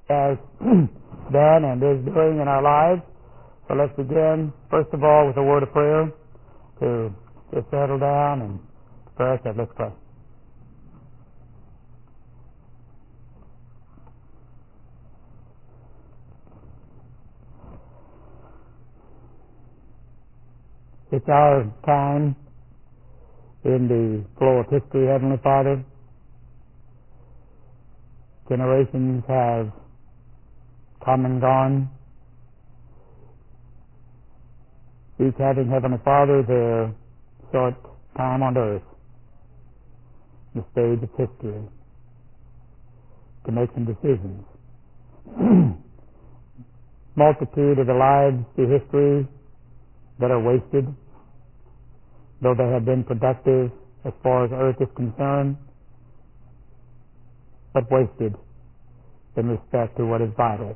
has done and is doing in our lives. So let's begin, first of all, with a word of prayer to just settle down and pray. Let's pray. It's our time in the flow of history, Heavenly Father. Generations have come and gone, each having, Heavenly Father, their short time on earth, the stage of history, to make some decisions. Multitude of the lives through history that are wasted, though they have been productive as far as earth is concerned, but wasted in respect to what is vital.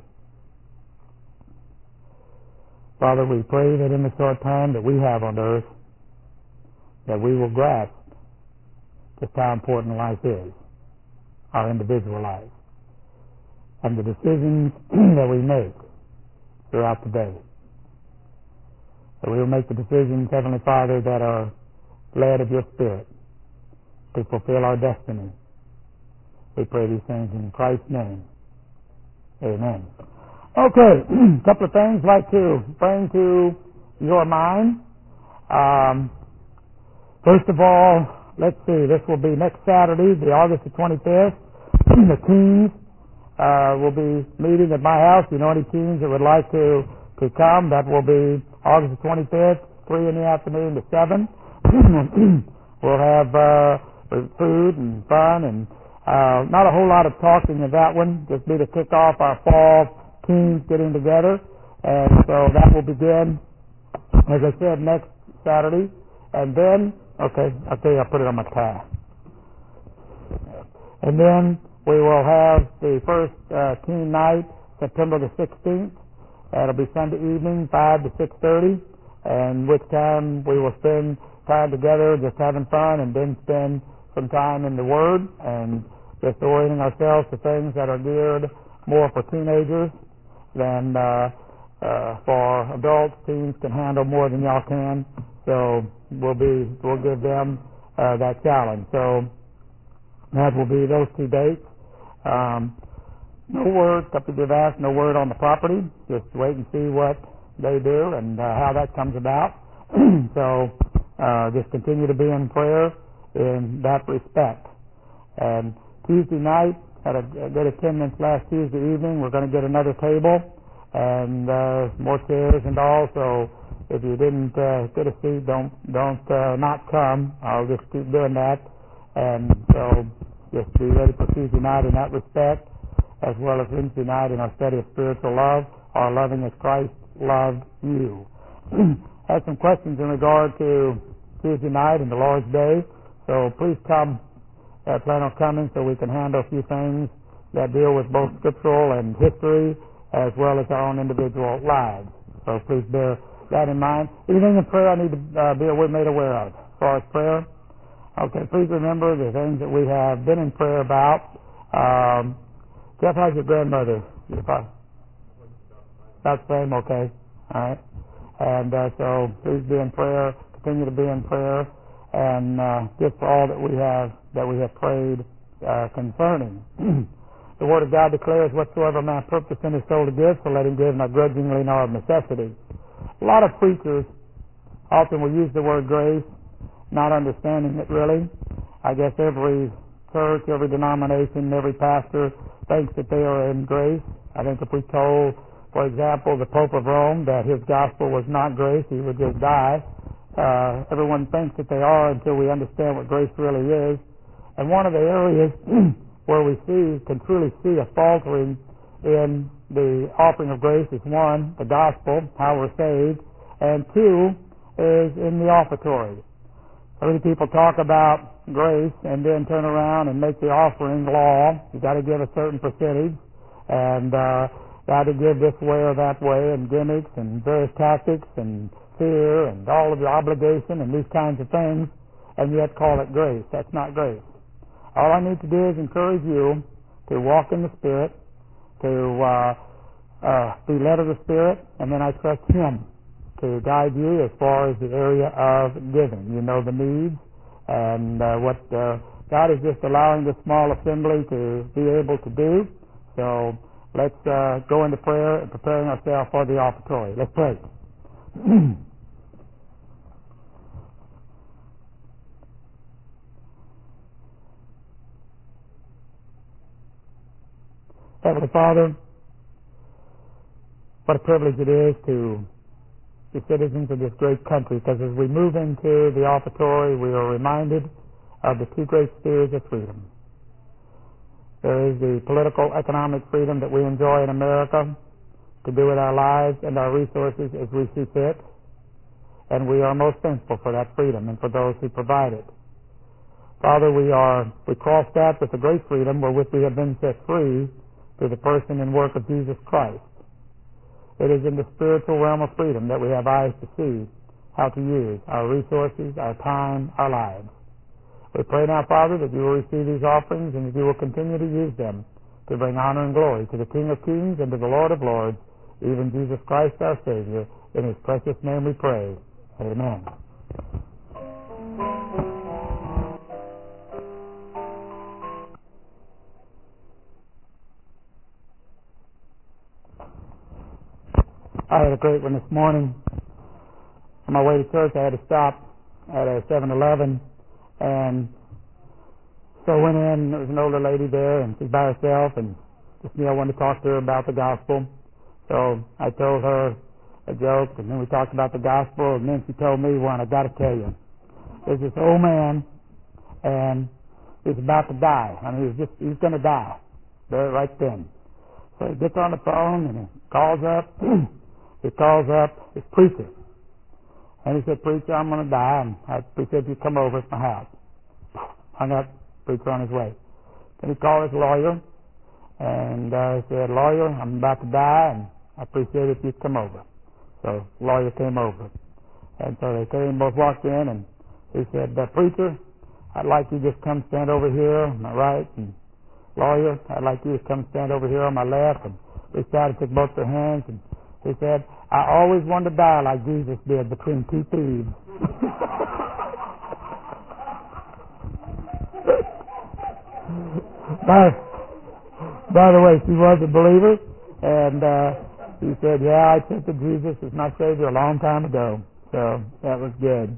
Father, we pray that in the short time that we have on earth, that we will grasp just how important life is, our individual life, and the decisions that we make throughout the day. That we will make the decisions, Heavenly Father, that are led of your Spirit to fulfill our destiny. We pray these things in Christ's name. Amen. Okay, a couple of things I'd like to bring to your mind. First of all, let's see, this will be next Saturday, the August the 25th. The teens will be meeting at my house. You know any teens that would like to come? That will be August the 25th, 3 in the afternoon to 7. We'll have food and fun and not a whole lot of talking in that one. Just be to kick off our fall teams getting together. And so that will begin, as I said, next Saturday. And then, okay, I'll tell you, I'll put it on my tie. And then we will have the first teen night, September the 16th. That'll be Sunday evening, 5 to 6:30, and which time we will spend time together just having fun, and then spend some time in the Word and just orienting ourselves to things that are geared more for teenagers than for adults. Teens can handle more than y'all can, so we'll give them that challenge. So that will be those 2 dates. No word, a couple of have asked, no word on the property. Just wait and see what they do and how that comes about. So just continue to be in prayer in that respect. And Tuesday night, had a good attendance last Tuesday evening. We're going to get another table and more chairs and all. So if you didn't get a seat, don't not come. I'll just keep doing that. And so just be ready for Tuesday night in that respect, as well as Wednesday night in our study of spiritual love, or loving as Christ loved you. Had some questions in regard to Tuesday night and the Lord's Day, so please come, plan on coming so we can handle a few things that deal with both scriptural and history, as well as our own individual lives. So please bear that in mind. Anything in prayer I need to be made aware of as far as prayer? Okay, please remember the things that we have been in prayer about. Jeff, how's your grandmother? About the same, okay. All right. And so please be in prayer, continue to be in prayer, and just for all that we have prayed concerning. The Word of God declares, whatsoever man purpose in his soul to give, so let him give, not grudgingly nor of necessity. A lot of preachers often will use the word grace, not understanding it really. I guess every church, every denomination, every pastor thinks that they are in grace. I think if we told, for example, the Pope of Rome that his gospel was not grace, he would just die. Everyone thinks that they are until we understand what grace really is. And one of the areas where we can truly see a faltering in the offering of grace is, one, the gospel, how we're saved, and two, is in the offertory. So many people talk about grace and then turn around and make the offering law. You got to give a certain percentage, and got to give this way or that way, and gimmicks and various tactics and fear and all of the obligation and these kinds of things, and yet call it grace. That's not grace. All I need to do is encourage you to walk in the Spirit, to be led of the Spirit, and then I trust Him to guide you as far as the area of giving. You know the needs, and what God is just allowing the small assembly to be able to do. So let's go into prayer and preparing ourselves for the offertory. Let's pray. Heavenly Father, what a privilege it is to be citizens of this great country, because as we move into the offertory, we are reminded of the two great spheres of freedom. There is the political, economic freedom that we enjoy in America to do with our lives and our resources as we see fit, and we are most thankful for that freedom and for those who provide it. Father, we cross that with the great freedom wherewith we have been set free through the person and work of Jesus Christ. It is in the spiritual realm of freedom that we have eyes to see how to use our resources, our time, our lives. We pray now, Father, that you will receive these offerings and that you will continue to use them to bring honor and glory to the King of Kings and to the Lord of Lords, even Jesus Christ our Savior. In His precious name we pray. Amen. I had a great one this morning. On my way to church, I had to stop at a 7-Eleven, and so I went in. There was an older lady there, and she's by herself, and just I wanted to talk to her about the gospel. So I told her a joke, and then we talked about the gospel, and then she told me one. I got to tell you, there's this old man, and he's about to die. I mean, he's going to die there right then. So he gets on the phone, and he calls up. He calls up his preacher. And he said, "Preacher, I'm going to die." And he said, "You come over at my house." Hung up, preacher on his way. Then he called his lawyer, and he said, "Lawyer, I'm about to die, and I appreciate it if you'd come over." So the lawyer came over. And so they came, both walked in, and he said, "Preacher, I'd like you to just come stand over here on my right, and lawyer, I'd like you to come stand over here on my left." And we started to take both their hands, and he said, "I always wanted to die like Jesus did, between two thieves." By the way, she was a believer, and she said, "Yeah, I accepted Jesus as my Savior a long time ago." So that was good.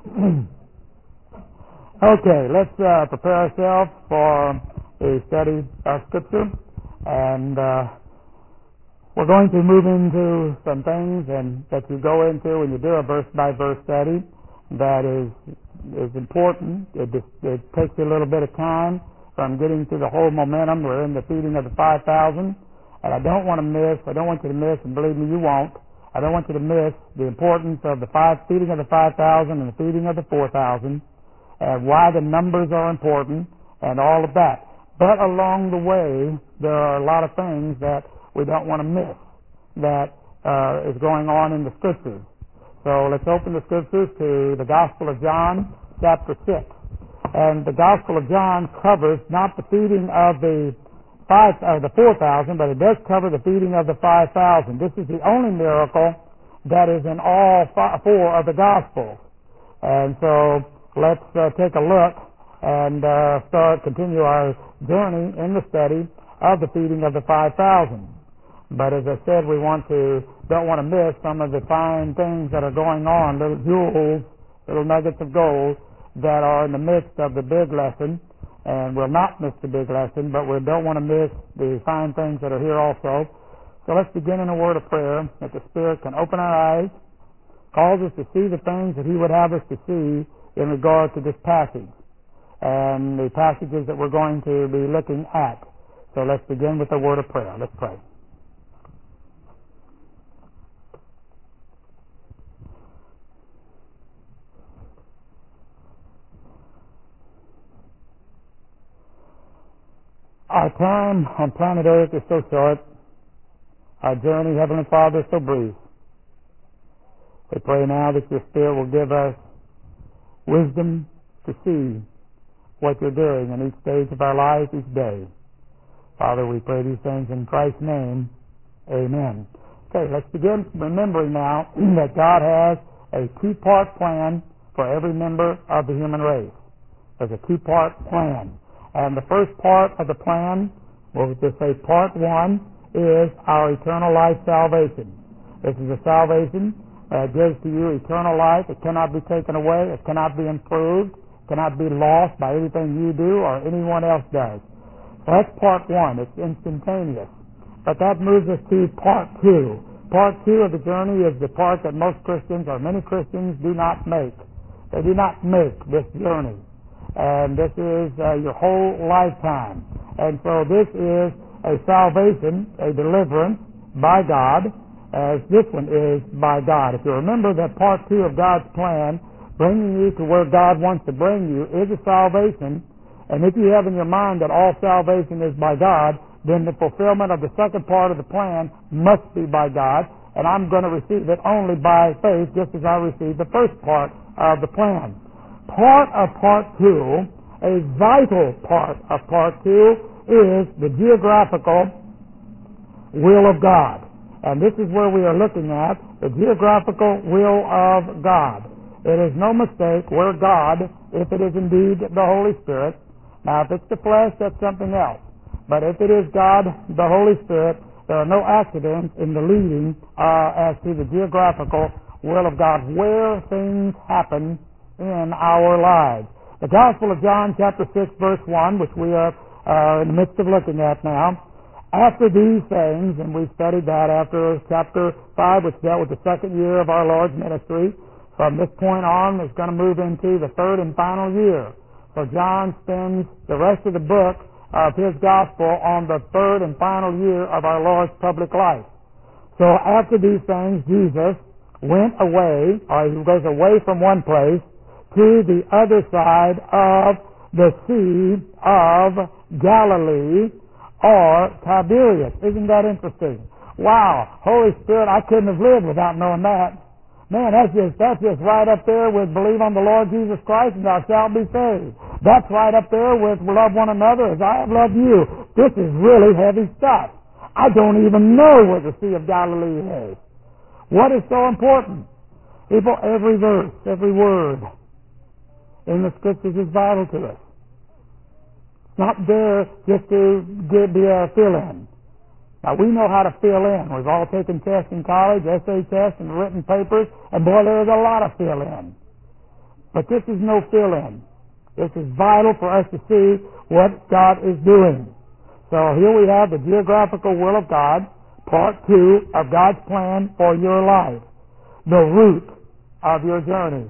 Okay, let's prepare ourselves for a study of Scripture, and we're going to move into some things and that you go into when you do a verse-by-verse study that is important. It takes a little bit of time from getting to the whole momentum. We're in the feeding of the 5,000, and I don't want you to miss, and believe me, you won't, I don't want you to miss the importance of the feeding of the 5,000 and the feeding of the 4,000, and why the numbers are important, and all of that. But along the way, there are a lot of things that we don't want to miss that is going on in the Scriptures. So let's open the Scriptures to the Gospel of John, chapter 6. And the Gospel of John covers not the feeding of the 4,000, but it does cover the feeding of the 5,000. This is the only miracle that is in all four of the Gospels. And so let's take a look and continue our journey in the study of the feeding of the 5,000. But as I said, we don't want to miss some of the fine things that are going on, little jewels, little nuggets of gold that are in the midst of the big lesson. And we'll not miss the big lesson, but we don't want to miss the fine things that are here also. So let's begin in a word of prayer that the Spirit can open our eyes, cause us to see the things that He would have us to see in regard to this passage and the passages that we're going to be looking at. So let's begin with a word of prayer. Let's pray. Our time on planet Earth is so short. Our journey, Heavenly Father, is so brief. We pray now that your Spirit will give us wisdom to see what you're doing in each stage of our lives each day. Father, we pray these things in Christ's name. Amen. Okay, let's begin remembering now that God has a two-part plan for every member of the human race. There's a two-part plan. And the first part of the plan, we'll just say part one, is our eternal life salvation. This is a salvation that gives to you eternal life. It cannot be taken away. It cannot be improved. It cannot be lost by anything you do or anyone else does. So that's part one. It's instantaneous. But that moves us to part two. Part two of the journey is the part that most Christians or many Christians do not make. They do not make this journey. And this is your whole lifetime. And so this is a salvation, a deliverance by God, as this one is by God. If you remember that part two of God's plan, bringing you to where God wants to bring you, is a salvation. And if you have in your mind that all salvation is by God, then the fulfillment of the second part of the plan must be by God, and I'm going to receive it only by faith, just as I received the first part of the plan. Part of part two, a vital part of part two, is the geographical will of God. And this is where we are looking at the geographical will of God. It is no mistake where God, if it is indeed the Holy Spirit, now if it's the flesh, that's something else. But if it is God, the Holy Spirit, there are no accidents in the leading as to the geographical will of God, where things happen in our lives. The Gospel of John, chapter 6, verse 1, which we are in the midst of looking at now. After these things, and we studied that after chapter 5, which dealt with the second year of our Lord's ministry, from this point on, it's going to move into the third and final year. So John spends the rest of the book of his gospel on the third and final year of our Lord's public life. So after these things, Jesus went away, or he goes away from one place to the other side of the Sea of Galilee, or Tiberias. Isn't that interesting? Wow, Holy Spirit, I couldn't have lived without knowing that. Man, that's just right up there with believe on the Lord Jesus Christ and thou shalt be saved. That's right up there with love one another as I have loved you. This is really heavy stuff. I don't even know where the Sea of Galilee is. What is so important? People, every verse, every word in the Scriptures is vital to us. It's not there just to be a fill-in. Now, we know how to fill in. We've all taken tests in college, essay tests, and written papers, and boy, there's a lot of fill-in. But this is no fill-in. This is vital for us to see what God is doing. So here we have the geographical will of God, part two of God's plan for your life, the route of your journey.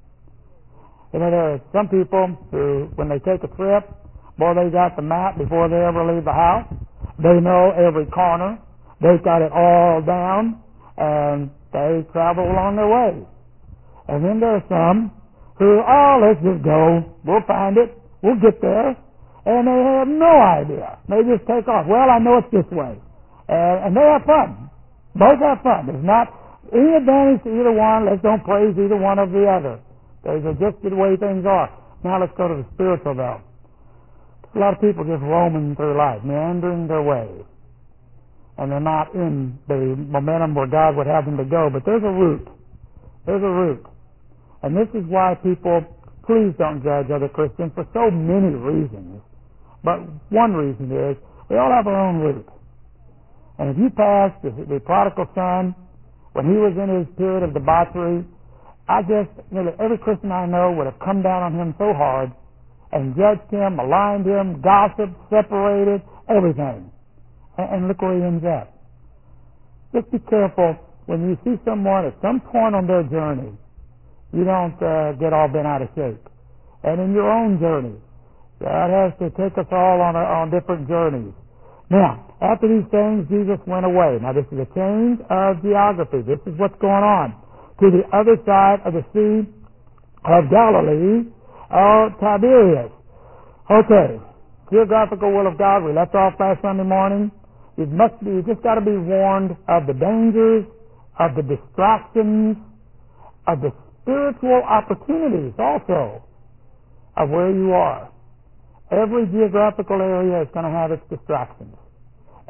You know, there are some people who, when they take a trip, boy, they got the map before they ever leave the house. They know every corner. They've got it all down, and they travel along their way. And then there are some who, let's just go. We'll find it. We'll get there. And they have no idea. They just take off. Well, I know it's this way. And they have fun. Both have fun. There's not any advantage to either one. Let's don't praise either one of the other. Those are just the way things are. Now let's go to the spiritual realm. A lot of people just roaming through life, meandering their way. And they're not in the momentum where God would have them to go. But there's a route. There's a route. And this is why people, please don't judge other Christians for so many reasons. But one reason is, we all have our own route. And if you pass the prodigal son, when he was in his period of debauchery, I guess nearly every Christian I know would have come down on him so hard and judged him, maligned him, gossiped, separated, everything. And look where he ends up. Just be careful when you see someone at some point on their journey, you don't get all bent out of shape. And in your own journey, God has to take us all on different journeys. Now, after these things, Jesus went away. Now, this is a change of geography. This is what's going on. To the other side of the Sea of Galilee, or Tiberias. Okay, geographical will of God. We left off last Sunday morning. You just got to be warned of the dangers, of the distractions, of the spiritual opportunities also of where you are. Every geographical area is going to have its distractions.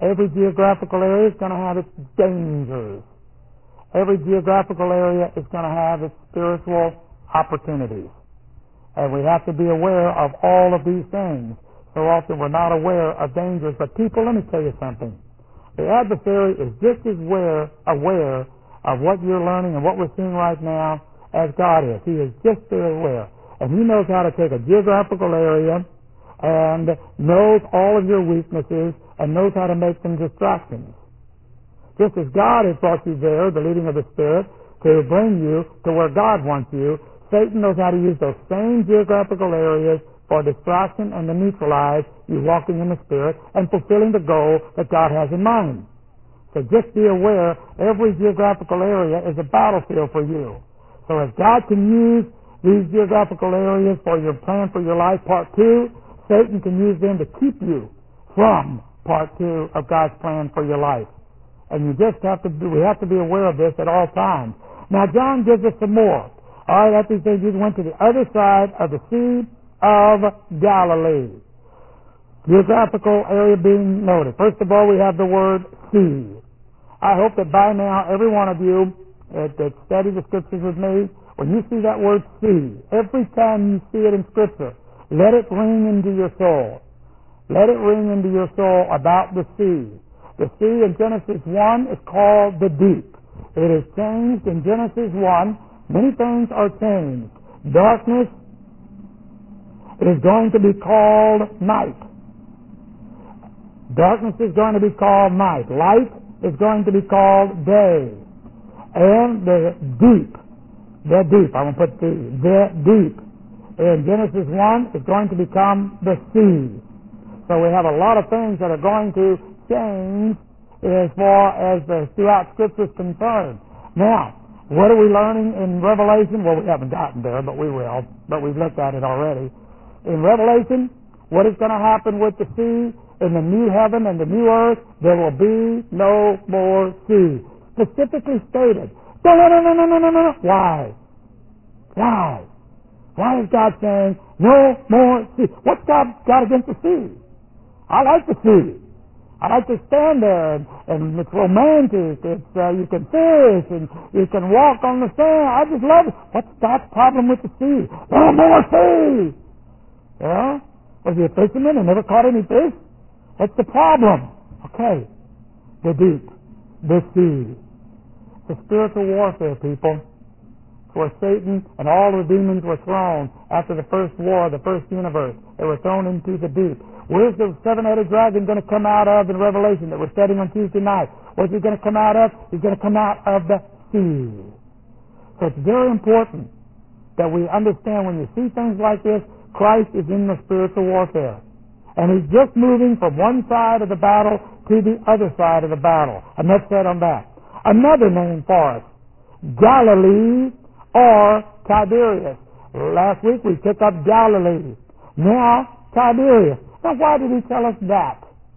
Every geographical area is going to have its dangers. Every geographical area is going to have its spiritual opportunities. And we have to be aware of all of these things. So often we're not aware of dangers. But people, let me tell you something. The adversary is just as aware of what you're learning and what we're seeing right now as God is. He is just as aware. And he knows how to take a geographical area and knows all of your weaknesses and knows how to make them distractions. Just as God has brought you there, the leading of the Spirit, to bring you to where God wants you, Satan knows how to use those same geographical areas for distraction and to neutralize you walking in the Spirit and fulfilling the goal that God has in mind. So just be aware, every geographical area is a battlefield for you. So if God can use these geographical areas for your plan for your life, part 2, Satan can use them to keep you from part 2 of God's plan for your life. And we have to be aware of this at all times. Now John gives us some more. All right, after he said Jesus went to the other side of the Sea of Galilee. Geographical area being noted. First of all, we have the word sea. I hope that by now every one of you that study the Scriptures with me, when you see that word sea, every time you see it in Scripture, let it ring into your soul. Let it ring into your soul about the sea. The sea in Genesis 1 is called the deep. It is changed in Genesis 1. Many things are changed. Darkness is going to be called night. Darkness is going to be called night. Light is going to be called day. And the deep, I'm going to put the deep in Genesis 1 is going to become the sea. So we have a lot of things that are going to change as far as the throughout Scripture is concerned. Now, what are we learning in Revelation? Well, we haven't gotten there, but we will. But we've looked at it already. In Revelation, what is going to happen with the sea? In the new heaven and the new earth, there will be no more sea. Specifically stated. No. Why? Why? Why is God saying no more sea? What's God got against the sea? I like the sea. I like to stand there and it's romantic. It's you can fish and you can walk on the sand. I just love it. What's God's problem with the sea? No more sea. Yeah? Was he a fisherman and never caught any fish? What's the problem? Okay. The deep. The sea. The spiritual warfare, people. Where Satan and all the demons were thrown after the first war, the first universe. They were thrown into the deep. Where's the seven-headed dragon going to come out of in Revelation that we're studying on Tuesday night? What's he going to come out of? He's going to come out of the sea. So it's very important that we understand when you see things like this, Christ is in the spiritual warfare. And he's just moving from one side of the battle to the other side of the battle. Enough said on that. Another name for us, Galilee or Tiberias. Last week we took up Galilee. Now, Tiberias. Now, why did he tell us that?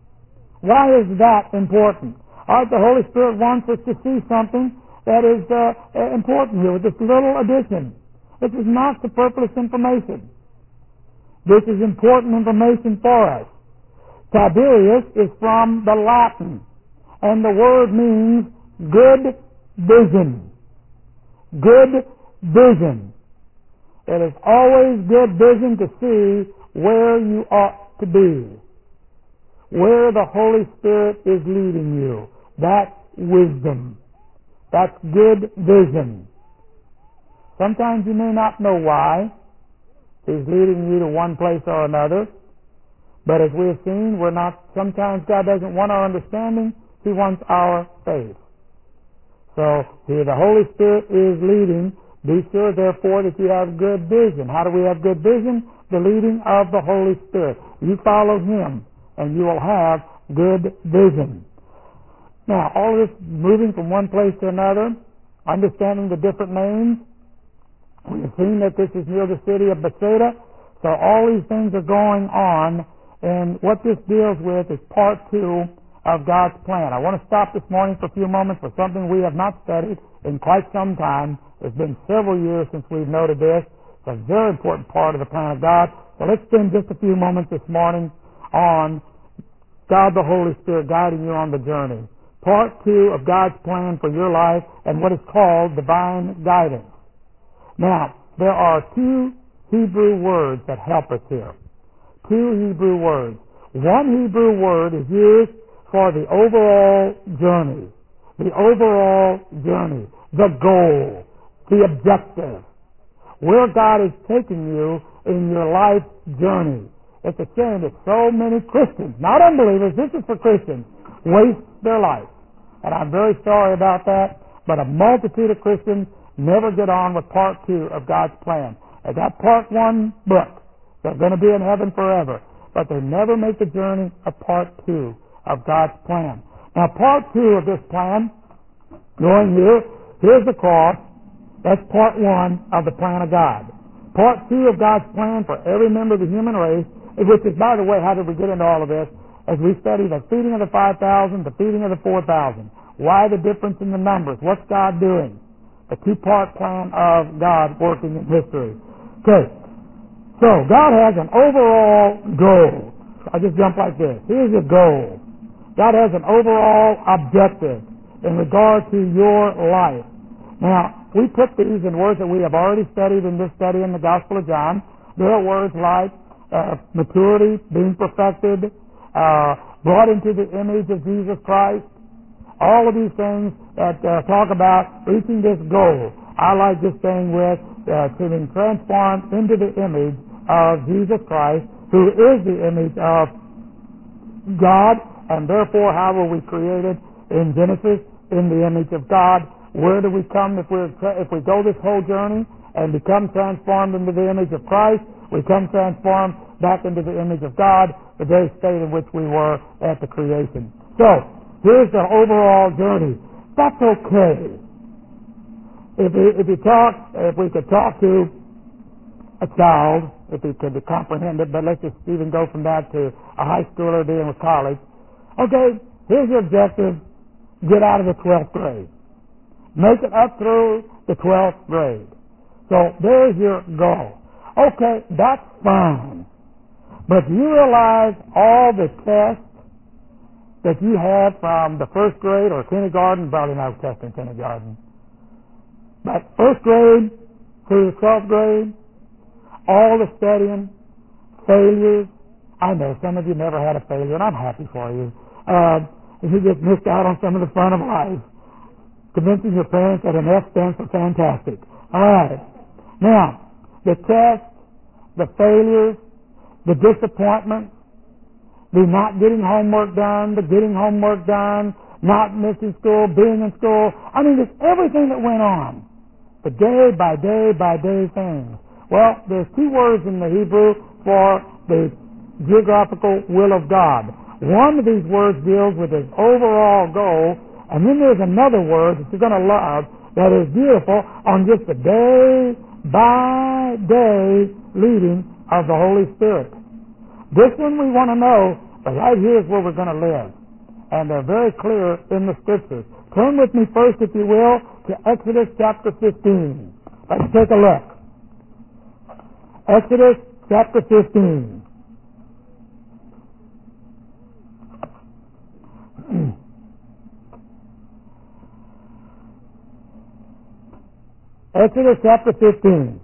Why is that important? All right, the Holy Spirit wants us to see something that is important here with this little addition. This is not superfluous information. This is important information for us. Tiberias is from the Latin, and the word means good vision. Good vision. It is always good vision to see where you ought to be, where the Holy Spirit is leading you. That's wisdom. That's good vision. Sometimes you may not know why He's leading you to one place or another, but as we have seen, sometimes God doesn't want our understanding, He wants our faith. So, here the Holy Spirit is leading. Be sure, therefore, that you have good vision. How do we have good vision? The leading of the Holy Spirit. You follow Him, and you will have good vision. Now, all this moving from one place to another, understanding the different names, we have seen that this is near the city of Bethsaida, so all these things are going on, and what this deals with is part 2 of God's plan. I want to stop this morning for a few moments for something we have not studied in quite some time. It's been several years since we've noted this. It's a very important part of the plan of God. So let's spend just a few moments this morning on God the Holy Spirit guiding you on the journey. Part 2 of God's plan for your life and what is called divine guidance. Now, there are 2 Hebrew words that help us here. 2 Hebrew words. One Hebrew word is used for the overall journey. The overall journey. The goal. The objective. Where God is taking you in your life journey. It's a shame that so many Christians, not unbelievers, this is for Christians, waste their life. And I'm very sorry about that, but a multitude of Christians never get on with part 2 of God's plan. They got part 1 book. They're going to be in heaven forever. But they never make the journey of part 2 of God's plan. Now, part 2 of this plan, going here, here's the cross. That's part 1 of the plan of God. Part 2 of God's plan for every member of the human race, which is, by the way, how did we get into all of this? As we study the feeding of the 5,000, the feeding of the 4,000. Why the difference in the numbers? What's God doing? The 2-part plan of God working in history. Okay. So, God has an overall goal. I just jump like this. Here's your goal. God has an overall objective in regard to your life. Now, we put these in words that we have already studied in this study in the Gospel of John. There are words like maturity, being perfected, brought into the image of Jesus Christ. All of these things that talk about reaching this goal. I like just saying with to be transformed into the image of Jesus Christ, who is the image of God, and therefore how were we created in Genesis in the image of God? Where do we come if we go this whole journey and become transformed into the image of Christ? We come transformed back into the image of God, the very state in which we were at the creation. So, here's the overall journey. That's okay. If we could talk to a child, if he could comprehend it, but let's just even go from that to a high schooler dealing with college. Okay, here's your objective. Get out of the 12th grade. Make it up through the 12th grade. So there's your goal. Okay, that's fine. But do you realize all the tests that you had from the first grade or kindergarten? Probably not tests in kindergarten. But first grade through the 12th grade, all the studying, failures. I know some of you never had a failure, and I'm happy for you. You just missed out on some of the fun of life. Convincing your parents that an F stands for fantastic. All right. Now, the tests, the failures, the disappointments, the not getting homework done, the getting homework done, not missing school, being in school. I mean, just everything that went on. The day by day things. Well, there's 2 words in the Hebrew for the geographical will of God. One of these words deals with his overall goal, and then there's another word that you're going to love that is beautiful on just the day by day leading of the Holy Spirit. This one we want to know, but right here is where we're going to live. And they're very clear in the Scriptures. Turn with me first, if you will, to Exodus chapter 15. Let's take a look. Exodus chapter 15. Exodus chapter 15.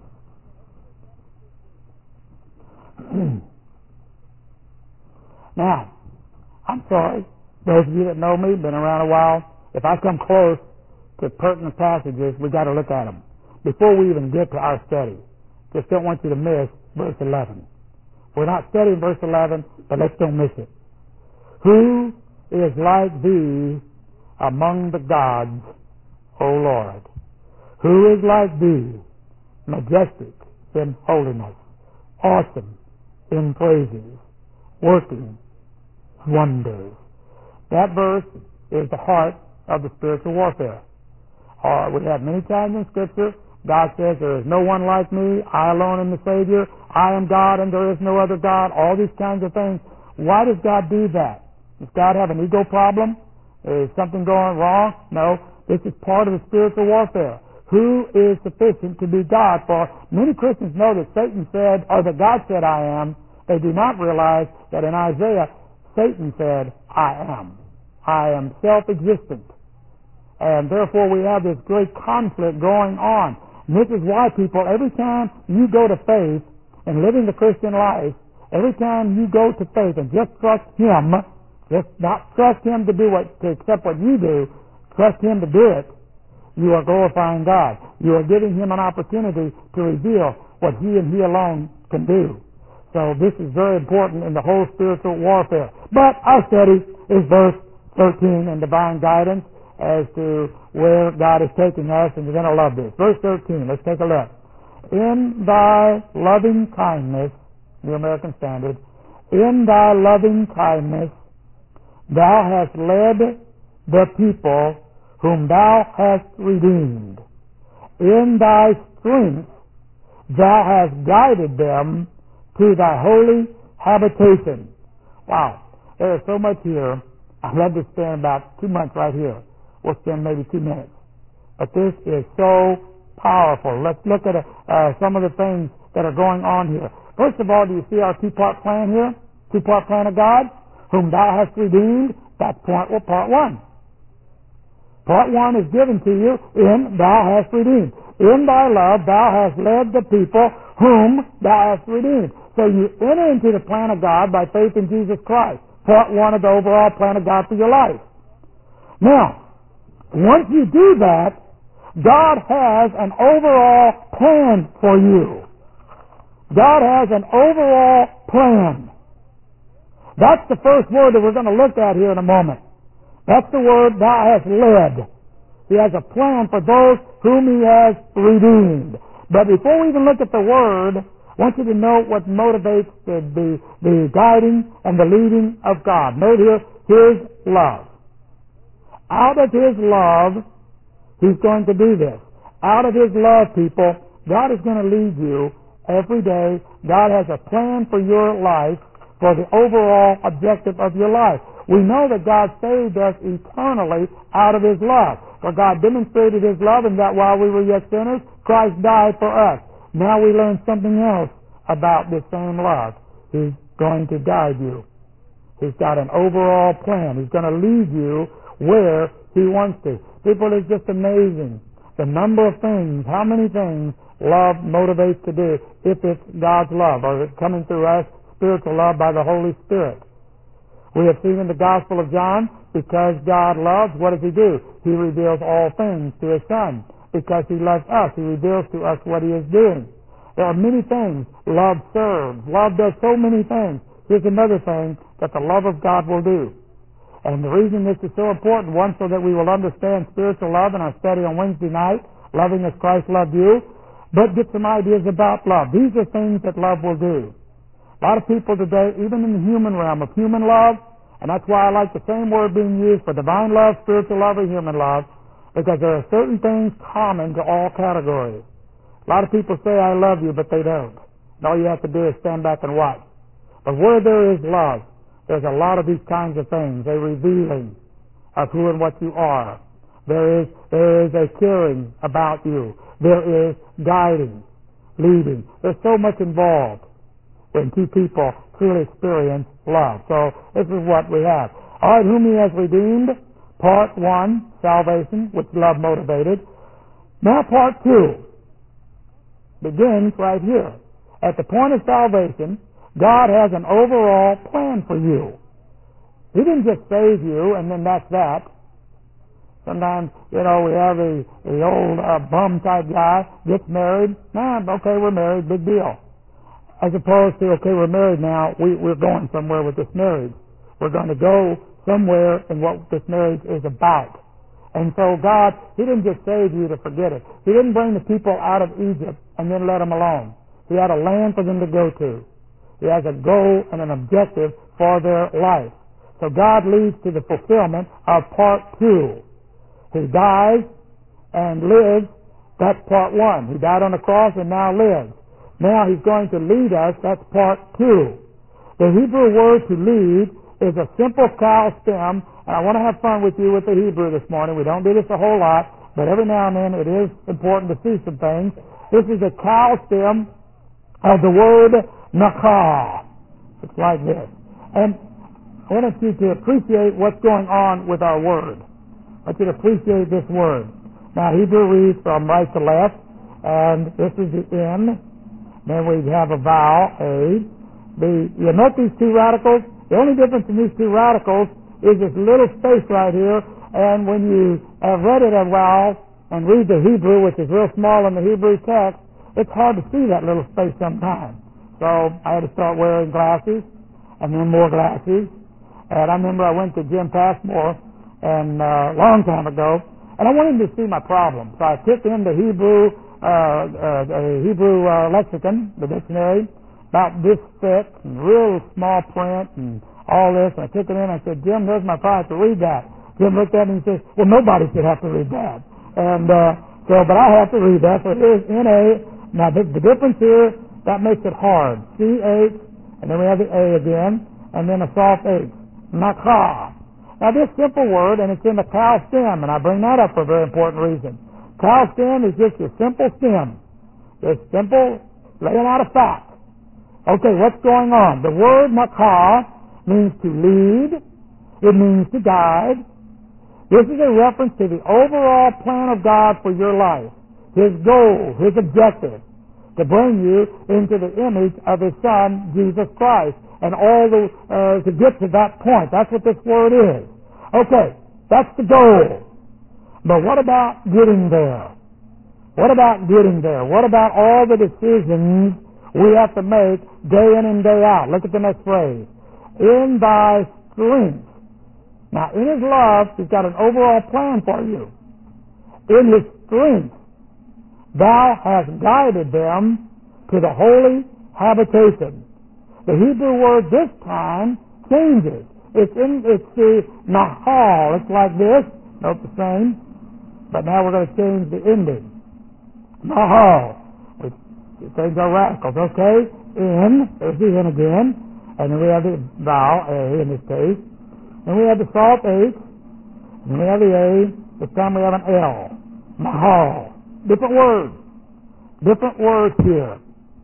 Now, I'm sorry, those of you that know me, been around a while, if I come close to pertinent passages, we got to look at them before we even get to our study. Just don't want you to miss verse 11. We're not studying verse 11, but let's don't miss it. Who is like thee among the gods, O Lord? Who is like thee, majestic in holiness, awesome in praises, working wonders? That verse is the heart of the spiritual warfare. We have many times in Scripture, God says, there is no one like me, I alone am the Savior, I am God and there is no other God, all these kinds of things. Why does God do that? Does God have an ego problem? Is something going wrong? No. This is part of the spiritual warfare. Who is sufficient to be God? For many Christians know that Satan said, or that God said, I am. They do not realize that in Isaiah Satan said, I am. I am self-existent. And therefore we have this great conflict going on. And this is why people, every time you go to faith and living the Christian life, every time you go to faith and just trust Him, just not trust Him to accept what you do, trust Him to do it, you are glorifying God. You are giving Him an opportunity to reveal what He and He alone can do. So this is very important in the whole spiritual warfare. But our study is verse 13 and divine guidance as to where God is taking us, and you're going to love this. Verse 13, let's take a look. In thy loving kindness, New American Standard, in thy loving kindness thou hast led the people whom thou hast redeemed. In thy strength thou hast guided them to thy holy habitation. Wow, there is so much here. I'd love to spend about 2 months right here. We'll spend maybe 2 minutes. But this is so powerful. Let's look at some of the things that are going on here. First of all, do you see our two-part plan here? Two-part plan of God? Whom thou hast redeemed. That's part 1. Part 1 is given to you in thou hast redeemed. In thy love thou hast led the people whom thou hast redeemed. So you enter into the plan of God by faith in Jesus Christ. Part 1 of the overall plan of God for your life. Now, once you do that, God has an overall plan for you. God has an overall plan. That's the first word that we're going to look at here in a moment. That's the word thou hast led. He has a plan for those whom He has redeemed. But before we even look at the word, I want you to know what motivates the guiding and the leading of God. Note here, His love. Out of His love, He's going to do this. Out of His love, people, God is going to lead you every day. God has a plan for your life, for the overall objective of your life. We know that God saved us eternally out of His love. For God demonstrated His love in that while we were yet sinners, Christ died for us. Now we learn something else about this same love. He's going to guide you. He's got an overall plan. He's going to lead you where He wants to. People, it's just amazing. The number of things, how many things love motivates to do if it's God's love, or if it's coming through us, spiritual love by the Holy Spirit. We have seen in the Gospel of John, because God loves, what does He do? He reveals all things to His Son. Because He loves us, He reveals to us what He is doing. There are many things. Love serves. Love does so many things. Here's another thing that the love of God will do. And the reason this is so important, one, so that we will understand spiritual love in our study on Wednesday night, loving as Christ loved you, but get some ideas about love. These are things that love will do. A lot of people today, even in the human realm of human love, and that's why I like the same word being used for divine love, spiritual love, or human love, because there are certain things common to all categories. A lot of people say, I love you, but they don't. And all you have to do is stand back and watch. But where there is love, there's a lot of these kinds of things, a revealing of who and what you are. There is a caring about you. There is guiding, leading. There's so much involved when two people truly experience love. So this is what we have. All right, whom He has redeemed, part 1, salvation, which love motivated. Now part 2 begins right here. At the point of salvation, God has an overall plan for you. He didn't just save you and then that's that. Sometimes, we have the old bum type guy, gets married, okay, we're married, big deal. As opposed to, okay, we're married now, we're going somewhere with this marriage. We're going to go somewhere in what this marriage is about. And so God, He didn't just save you to forget it. He didn't bring the people out of Egypt and then let them alone. He had a land for them to go to. He has a goal and an objective for their life. So God leads to the fulfillment of part 2. He dies and lives. That's part 1. He died on the cross and now lives. Now He's going to lead us. That's part 2. The Hebrew word to lead is a simple cow stem, and I want to have fun with you with the Hebrew this morning. We don't do this a whole lot, but every now and then it is important to see some things. This is a cow stem of the word nakah. It's like this. And I want you to appreciate what's going on with our word. I want you to appreciate this word. Now, Hebrew reads from right to left, and this is the N. Then we have a vowel, A. You note these two radicals? The only difference in these two radicals is this little space right here, and when you have read it a while and read the Hebrew, which is real small in the Hebrew text, it's hard to see that little space sometimes. So I had to start wearing glasses, and then more glasses. And I remember I went to Jim Passmore and a long time ago, and I wanted him to see my problem. So I took him the Hebrew lexicon, the dictionary, about this thick, and real small print, and all this. And I took it in. I said, Jim, there's my part to read that. Jim looked at me and said, well, nobody should have to read that. And but I have to read that. So here's N-A. Now the difference here, that makes it hard. C-H, and then we have the A again, and then a soft H. Nakah. Now this simple word, and it's in the cow stem, and I bring that up for a very important reason. Cow stem is just your simple stem. Just simple laying out of fact. Okay, what's going on? The word nakah means to lead. It means to guide. This is a reference to the overall plan of God for your life. His goal, His objective, to bring you into the image of His Son, Jesus Christ, and all to get to that point. That's what this word is. Okay, that's the goal. But what about getting there? What about getting there? What about all the decisions we have to make day in and day out? Look at the next phrase. In thy strength. Now, in His love, He's got an overall plan for you. In His strength, thou hast guided them to the holy habitation. The Hebrew word this time changes. It's the nahal. It's like this. Note the same. But now we're going to change the ending. Nahal. Things are radicals, okay? In. There's the N again. And then we have the vowel, A in this case. And we have the soft H. And we have the A. This time we have an L. Nahal. Different words. Different words here.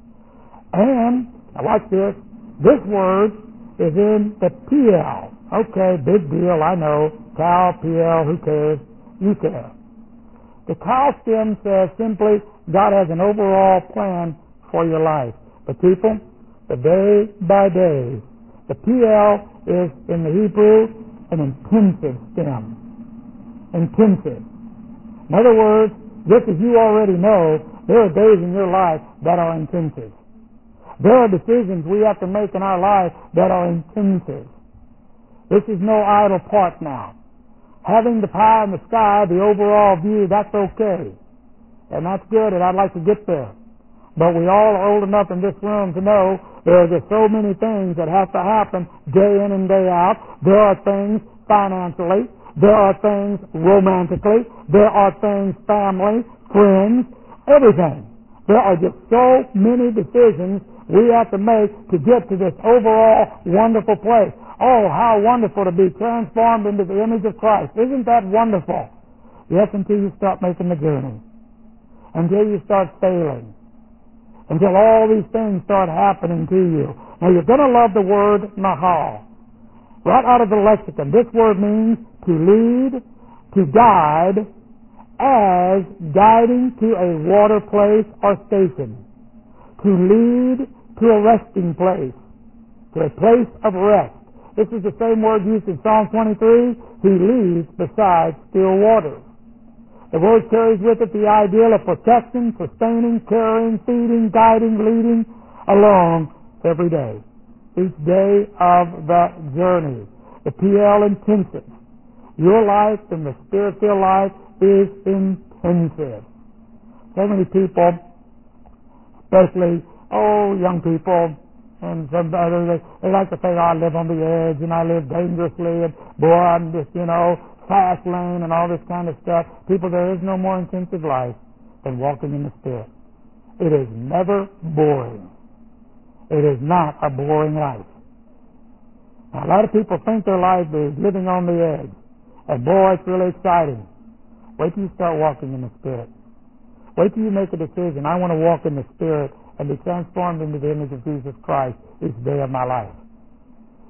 And, now watch this. This word is in the PL. Okay, big deal, I know. Cow, PL, who cares? You care. The cow stem says simply, God has an overall plan for your life. But people, the day by day, the PL is in the Hebrew an intensive stem. Intensive. In other words, just as you already know, there are days in your life that are intensive. There are decisions we have to make in our life that are intensive. This is no idle part now. Having the pie in the sky, the overall view, that's okay. And that's good, and I'd like to get there. But we all are old enough in this room to know there are just so many things that have to happen day in and day out. There are things financially. There are things romantically. There are things family, friends, everything. There are just so many decisions we have to make to get to this overall wonderful place. Oh, how wonderful to be transformed into the image of Christ. Isn't that wonderful? Yes, until you start making the journey. Until you start failing. Until all these things start happening to you. Now, you're going to love the word nahal. Right out of the lexicon. This word means to lead, to guide, as guiding to a water place or station. To lead to a resting place. To a place of rest. This is the same word used in Psalm 23. He leads beside still waters. The word carries with it the ideal of protection, sustaining, caring, feeding, guiding, leading along every day. Each day of the journey. The PL intensive. Your life and the Spirit-filled life is intensive. So many people, especially, young people, and some others, they like to say, I live on the edge, and I live dangerously, and boy, I'm just, fast lane, and all this kind of stuff. People, there is no more intensive life than walking in the Spirit. It is never boring. It is not a boring life. Now, a lot of people think their life is living on the edge. And boy, it's really exciting. Wait till you start walking in the Spirit. Wait till you make a decision. I want to walk in the Spirit and be transformed into the image of Jesus Christ each day of my life.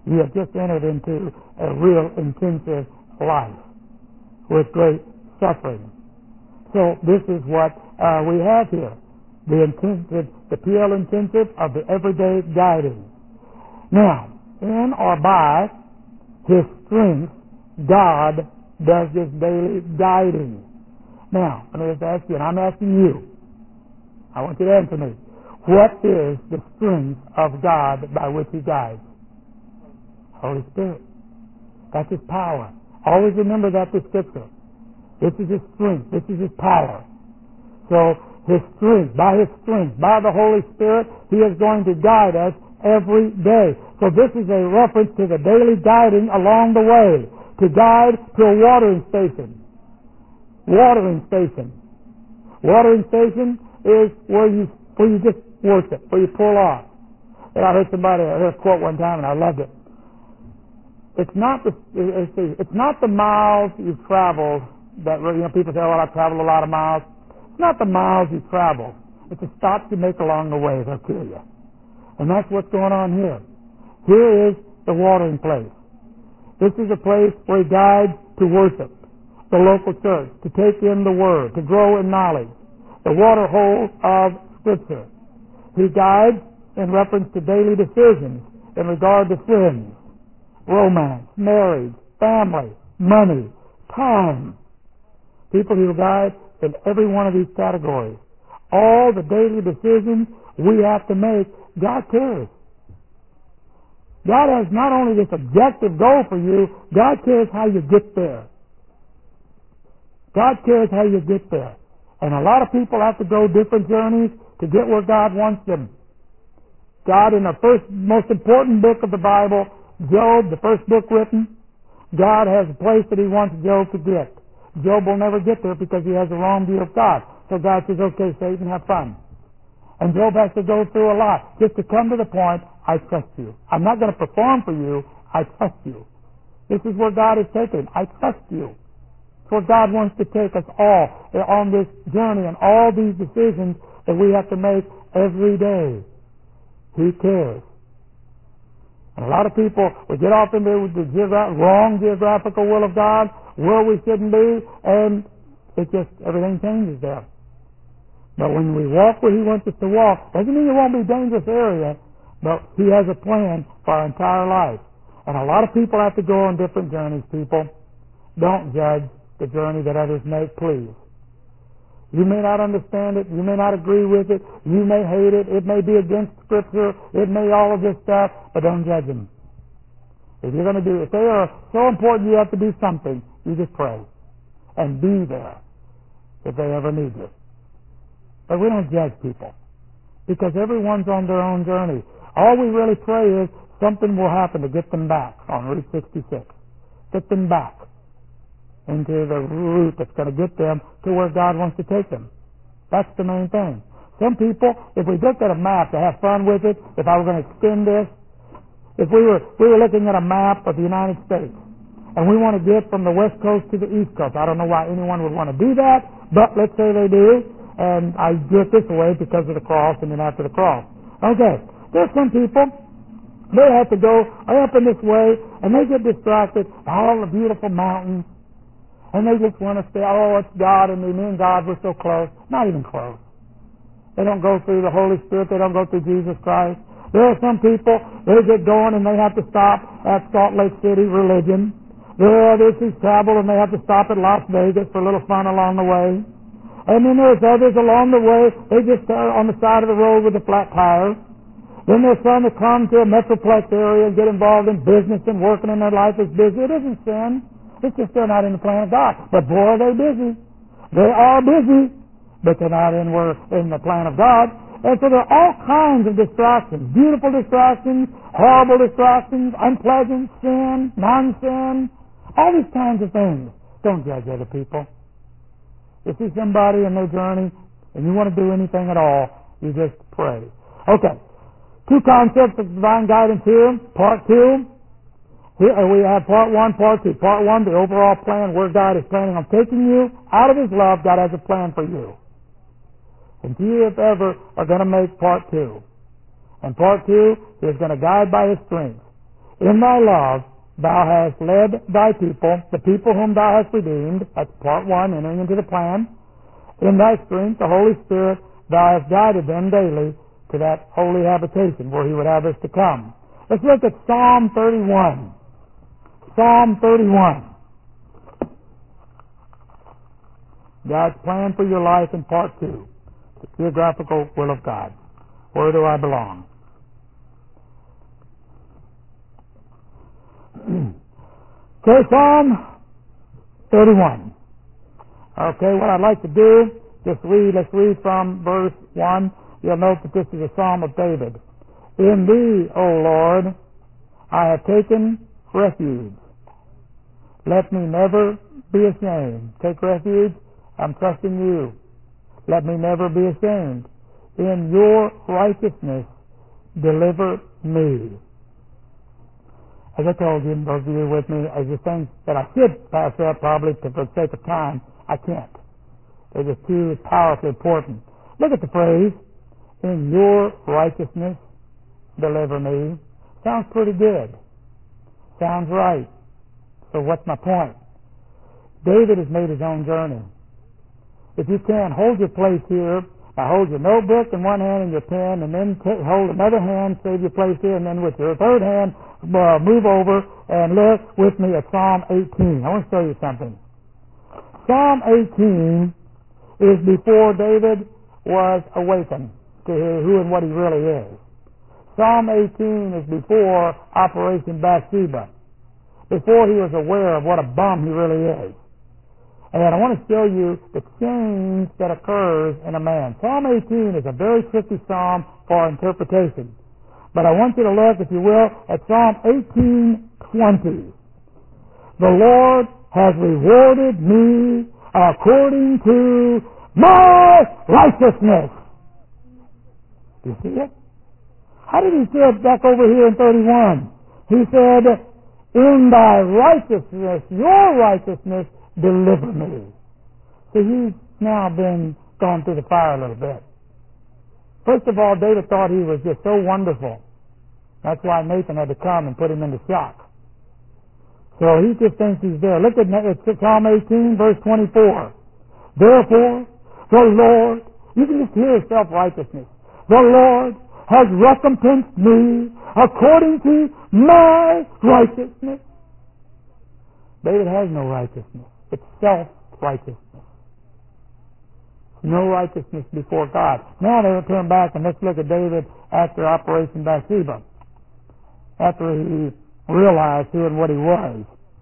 You have just entered into a real intensive life with great suffering. So this is what we have here. The PL intensive of the everyday guiding. Now, in or by His strength, God does this daily guiding. Now, let me just ask you, and I'm asking you, I want you to answer me. What is the strength of God by which He guides? Holy Spirit. That's His power. Always remember that with Scripture. This is His strength. This is His power. So, His strength, by the Holy Spirit, He is going to guide us every day. So this is a reference to the daily guiding along the way. To guide to a watering station. Watering station. Watering station is where you just worship, where you pull off. And I heard a quote one time, and I loved it. It's not the miles you've traveled that people say, well, I've traveled a lot of miles. It's not the miles you travel. It's the stops you make along the way that'll kill you. And that's what's going on here. Here is the watering place. This is a place where He guides to worship, the local church, to take in the Word, to grow in knowledge, the water hole of Scripture. He guides in reference to daily decisions in regard to friends, romance, marriage, family, money, time. People He will guide in every one of these categories. All the daily decisions we have to make, God cares. God has not only this objective goal for you, God cares how you get there. God cares how you get there. And a lot of people have to go different journeys to get where God wants them. God, in the first, most important book of the Bible, Job, the first book written, God has a place that He wants Job to get. Job will never get there because he has a wrong view of God. So God says, okay, Satan, have fun. And Job has to go through a lot just to come to the point, I trust you. I'm not going to perform for you, I trust you. This is where God is taking. I trust you. It's where God wants to take us all on this journey and all these decisions that we have to make every day. He cares. And a lot of people, we get off into the wrong geographical will of God, where we shouldn't be, and everything changes there. But when we walk where He wants us to walk, doesn't mean it won't be a dangerous area, but He has a plan for our entire life. And a lot of people have to go on different journeys, people. Don't judge the journey that others make, please. You may not understand it, you may not agree with it, you may hate it, it may be against Scripture, it may all of this stuff, but don't judge them. If they are so important you have to do something, you just pray. And be there if they ever need you. But we don't judge people, because everyone's on their own journey. All we really pray is something will happen to get them back on Route 66. Get them back into the route that's going to get them to where God wants to take them. That's the main thing. Some people, if we looked at a map to have fun with it, if I were going to extend this, if we were looking at a map of the United States, and we want to get from the West Coast to the East Coast. I don't know why anyone would want to do that, but let's say they do. And I do it this way because of the cross and then after the cross. Okay, there's some people, they have to go up in this way, and they get distracted by all the beautiful mountains, and they just want to say, oh, it's God and me and God, we're so close. Not even close. They don't go through the Holy Spirit, they don't go through Jesus Christ. There are some people, they get going and they have to stop at Salt Lake City religion. There are others who travel and they have to stop at Las Vegas for a little fun along the way. And then there's others along the way, they just start on the side of the road with a flat tire. Then there's some that come to a metroplex area and get involved in business and working and their life is busy. It isn't sin. It's just they're not in the plan of God. But boy, are they busy. They are busy, but they're not in the plan of God. And so there are all kinds of distractions. Beautiful distractions, horrible distractions, unpleasant, sin, non-sin, all these kinds of things. Don't judge other people. If you see somebody in their journey and you want to do anything at all, you just pray. Okay. 2 concepts of divine guidance here. Part 2. Here we have part 1, part 2. Part 1, the overall plan where God is planning on taking you. Out of His love, God has a plan for you. And you, if ever, are going to make part 2. And part 2 is going to guide by His strength. In thy love thou hast led thy people, the people whom thou hast redeemed. That's part one, entering into the plan. In thy strength, the Holy Spirit, thou hast guided them daily to that holy habitation where he would have us to come. Let's look at Psalm 31. Psalm 31. God's plan for your life in part 2. The geographical will of God. Where do I belong? Okay, Psalm 31. Okay, what I'd like to do, let's read from verse 1. You'll note that this is a Psalm of David. In thee, O Lord, I have taken refuge. Let me never be ashamed. Take refuge. I'm trusting you. Let me never be ashamed. In your righteousness, deliver me. As I told you, those of you with me, as the things that I should pass up probably for the sake of time, I can't. They're just too powerfully important. Look at the phrase, in your righteousness, deliver me. Sounds pretty good. Sounds right. So what's my point? David has made his own journey. If you can, hold your place here. Now hold your notebook in one hand and your pen, and then hold another hand, save your place here, and then with your third hand, move over and look with me at Psalm 18. I want to show you something. Psalm 18 is before David was awakened to who and what he really is. Psalm 18 is before Operation Bathsheba, before he was aware of what a bum he really is. And I want to show you the change that occurs in a man. Psalm 18 is a very tricky psalm for interpretation. But I want you to look, if you will, at Psalm 18:20. The Lord has rewarded me according to my righteousness. Do you see it? How did he say it back over here in 31? He said, in thy righteousness, your righteousness, deliver me. So he's now gone through the fire a little bit. First of all, David thought he was just so wonderful. That's why Nathan had to come and put him into shock. So he just thinks he's there. Look at Psalm 18, verse 24. Therefore, the Lord, you can just hear self-righteousness. The Lord has recompensed me according to my righteousness. David has no righteousness. It's self-righteousness. No righteousness before God. Now let's turn back and let's look at David after Operation Bathsheba. After he realized who and what he was.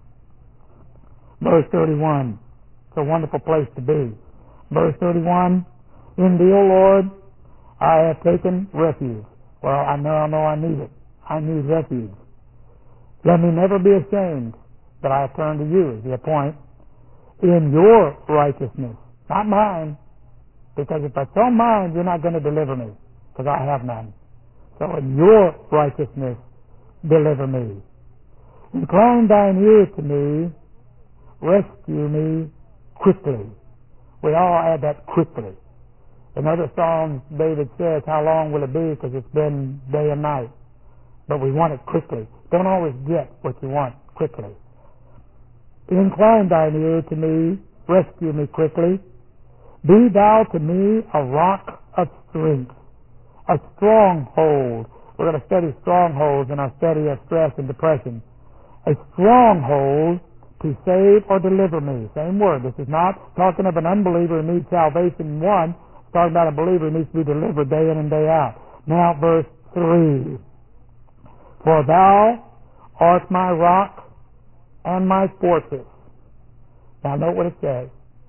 Verse 31. It's a wonderful place to be. Verse 31. In thee, O Lord, I have taken refuge. Well, I know I need it. I need refuge. Let me never be ashamed that I have turned to you, is the point. In your righteousness, not mine. Because if it's on mine, you're not going to deliver me, because I have none. So in your righteousness, deliver me. Incline thine ear to me, rescue me quickly. We all add that quickly. In other Psalms, David says, how long will it be? Because it's been day and night. But we want it quickly. Don't always get what you want quickly. Incline thine ear to me, rescue me quickly. Be thou to me a rock of strength, a stronghold. We're going to study strongholds in our study of stress and depression. A stronghold to save or deliver me. Same word. This is not talking of an unbeliever who needs salvation, one. It's talking about a believer who needs to be delivered day in and day out. Now, verse 3. For thou art my rock and my fortress. Now, note what it says.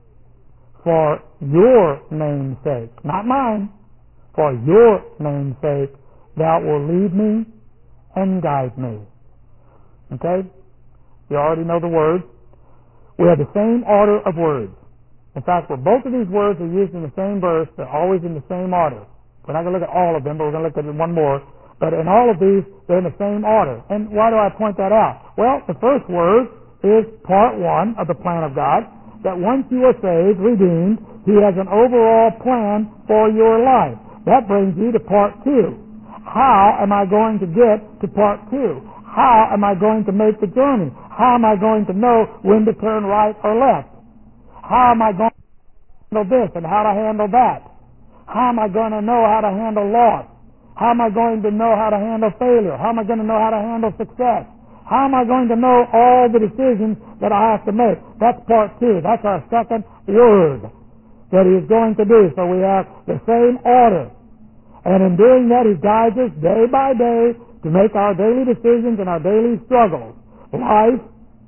For your name's sake, not mine, for your name's sake, thou wilt lead me and guide me. Okay? You already know the words. We have the same order of words. In fact, where both of these words are used in the same verse, they're always in the same order. We're not going to look at all of them, but we're going to look at one more. But in all of these, they're in the same order. And why do I point that out? Well, the first word is part one of the plan of God, that once you are saved, redeemed, He has an overall plan for your life. That brings you to part two. How am I going to get to part two? how am I going to make the journey? How am I going to know when to turn right or left? How am I going to handle this and how to handle that? How am I going to know how to handle loss? How am I going to know how to handle failure? How am I going to know how to handle success? How am I going to know all the decisions that I have to make? That's part 2. That's our second word that He is going to do. So we have the same order. And in doing that, He guides us day by day to make our daily decisions and our daily struggles. Life,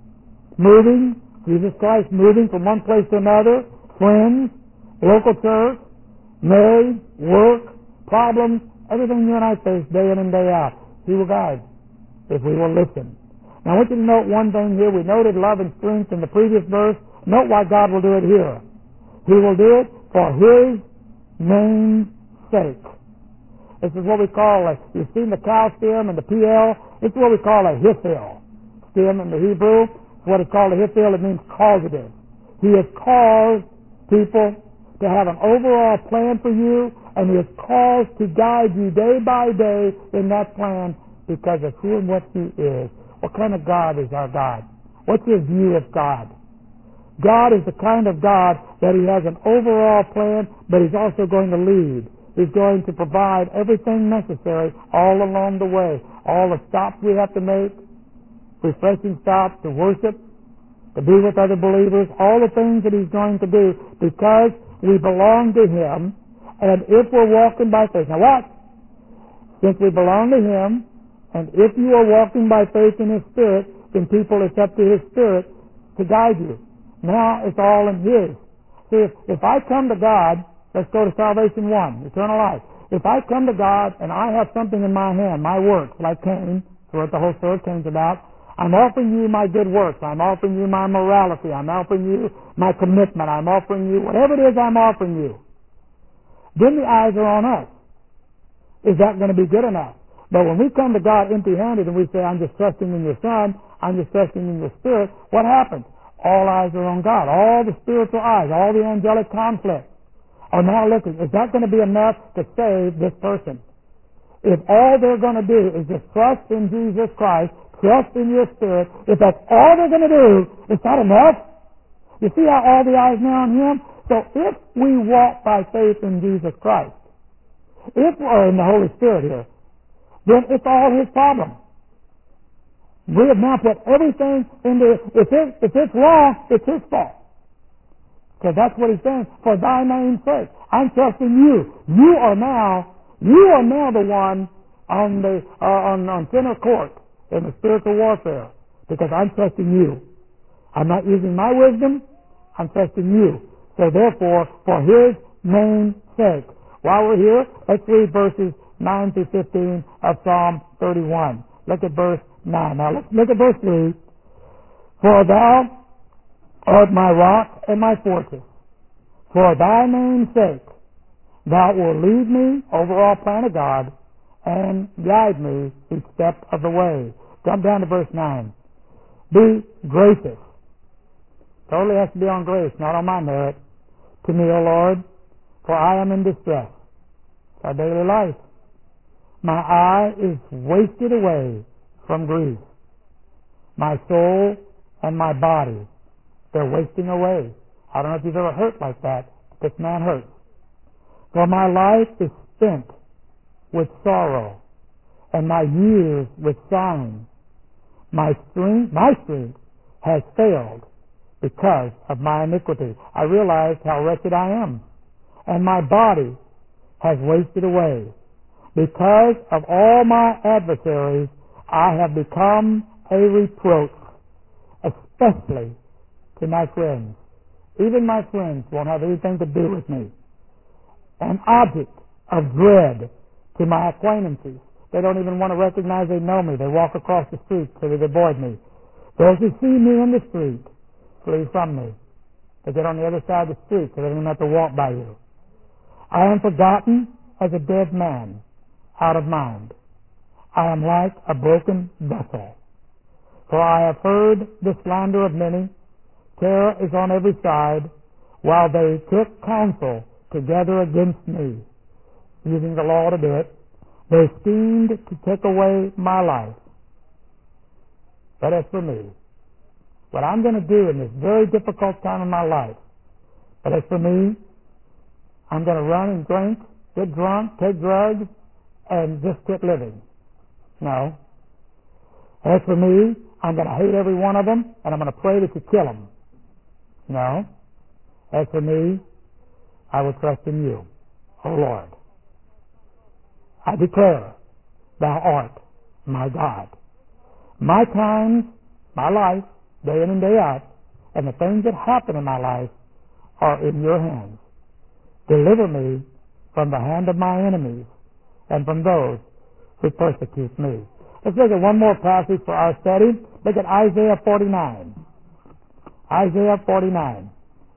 moving, Jesus Christ moving from one place to another, friends, local church, marriage, work, problems, everything you and I face day in and day out. He will guide if we will listen. Now I want you to note one thing here. We noted love and strength in the previous verse. Note why God will do it here. He will do it for His name's sake. This is what we call you've seen the cow stem and the PL. This is what we call a hifil. Stem in the Hebrew. It's what is called a hifil. It means causative. He has caused people to have an overall plan for you, and He has caused to guide you day by day in that plan because of who and what He is. What kind of God is our God? What's your view of God? God is the kind of God that He has an overall plan, but He's also going to lead. He's going to provide everything necessary all along the way. All the stops we have to make, refreshing stops to worship, to be with other believers, all the things that He's going to do because we belong to Him, and if we're walking by faith. Now what? Since we belong to Him, and if you are walking by faith in His Spirit, then people, it's up to His Spirit to guide you. Now it's all in His. See, if I come to God, let's go to Salvation 1, eternal life. If I come to God and I have something in my hand, my works, like Cain, that's what the whole story Cain's about, I'm offering you my good works. I'm offering you my morality. I'm offering you my commitment. I'm offering you whatever it is I'm offering you. Then the eyes are on us. Is that going to be good enough? But when we come to God empty-handed and we say, I'm just trusting in your Son, I'm just trusting in your Spirit, what happens? All eyes are on God. All the spiritual eyes, all the angelic conflict are now looking. Is that going to be enough to save this person? If all they're going to do is just trust in Jesus Christ, trust in your Spirit, if that's all they're going to do, is that enough? You see how all the eyes now on Him? So if we walk by faith in Jesus Christ, if we're in the Holy Spirit here, then it's all His problem. We have now put everything into, if it's wrong, it's His fault. So that's what He's saying. For Thy name's sake, I'm trusting You. You are now the one on center court in the spiritual warfare, because I'm trusting You. I'm not using my wisdom. I'm trusting You. So therefore, for His name's sake. While we're here, let's read verses 9 through 15 of Psalm 31. Look at verse 9. Now let's look at verse 3. For Thou art my rock and my fortress. For Thy name's sake, Thou wilt lead me, overall plan of God, and guide me each step of the way. Jump down to verse 9. Be gracious. Totally has to be on grace, not on my merit. To me, O Lord, for I am in distress. It's our daily life. My eye is wasted away from grief. My soul and my body, they're wasting away. I don't know if you've ever hurt like that. This man hurts. For my life is spent with sorrow, and my years with sighing. My strength has failed because of my iniquity. I realize how wretched I am, and my body has wasted away. Because of all my adversaries, I have become a reproach, especially to my friends. Even my friends won't have anything to do with me. An object of dread to my acquaintances. They don't even want to recognize they know me. They walk across the street so they avoid me. Those who see me in the street flee from me. They get on the other side of the street so they don't even have to walk by you. I am forgotten as a dead man, out of mind. I am like a broken vessel. For I have heard the slander of many. Terror is on every side, while they took counsel together against me, using the law to do it. They schemed to take away my life. But as for me, what I'm going to do in this very difficult time in my life, but as for me, I'm going to run and drink, get drunk, take drugs, and just quit living. No. As for me, I'm going to hate every one of them, and I'm going to pray that you kill them. No. As for me, I will trust in you, O Lord. I declare, thou art my God. My times, my life, day in and day out, and the things that happen in my life are in your hands. Deliver me from the hand of my enemies and from those who persecute me. Let's look at one more passage for our study. Look at Isaiah 49. Isaiah 49.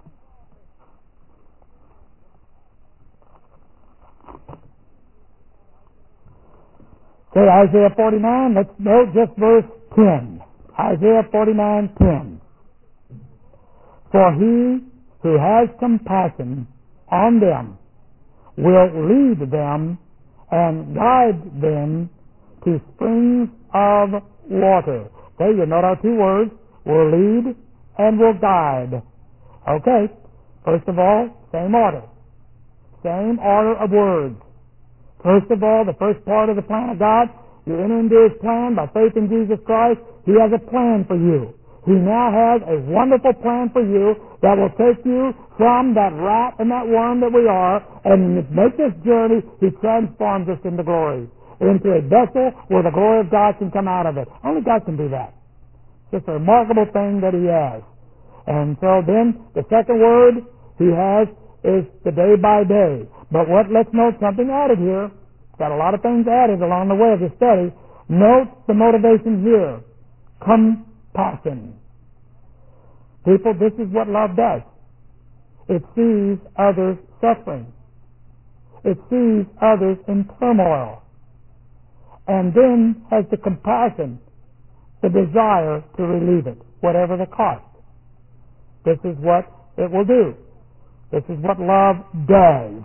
Say Isaiah 49, let's note just verse 10. Isaiah 49:10. For he who has compassion on them will lead them and guide them to springs of water. Okay, you note our two words, will lead and will guide. Okay, first of all, same order of words. First of all, the first part of the plan of God, you enter into His plan by faith in Jesus Christ. He has a plan for you. He now has a wonderful plan for you that will take you from that rat and that worm that we are, and make this journey. He transforms us into glory, into a vessel where the glory of God can come out of it. Only God can do that. It's a remarkable thing that He has. And so then, the second word He has is the day by day. But let's note something added here. Got a lot of things added along the way of this study. Note the motivation here. Compassion. People, this is what love does. It sees others suffering. It sees others in turmoil. And then has the compassion, the desire to relieve it, whatever the cost. This is what it will do. This is what love does.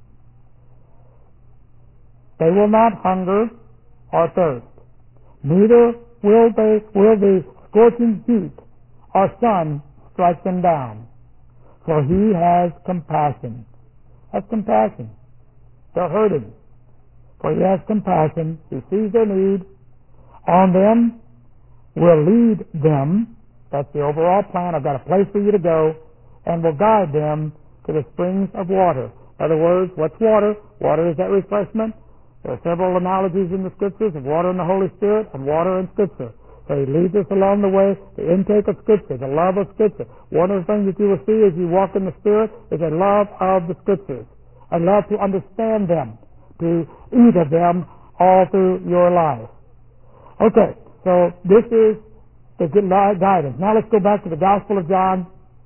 They will not hunger or thirst. Neither will the scorching heat or sun strike them down. For He has compassion. Has compassion. They're hurting. For He has compassion. He sees their need. On them will lead them. That's the overall plan. I've got a place for you to go. And will guide them to the springs of water. In other words, what's water? Water is that refreshment. There are several analogies in the Scriptures of water and the Holy Spirit and water and Scripture. So He leads us along the way, the intake of Scripture, the love of Scripture. One of the things that you will see as you walk in the Spirit is a love of the Scriptures, a love to understand them, to eat of them all through your life. Okay, so this is the guidance. Now let's go back to the Gospel of John,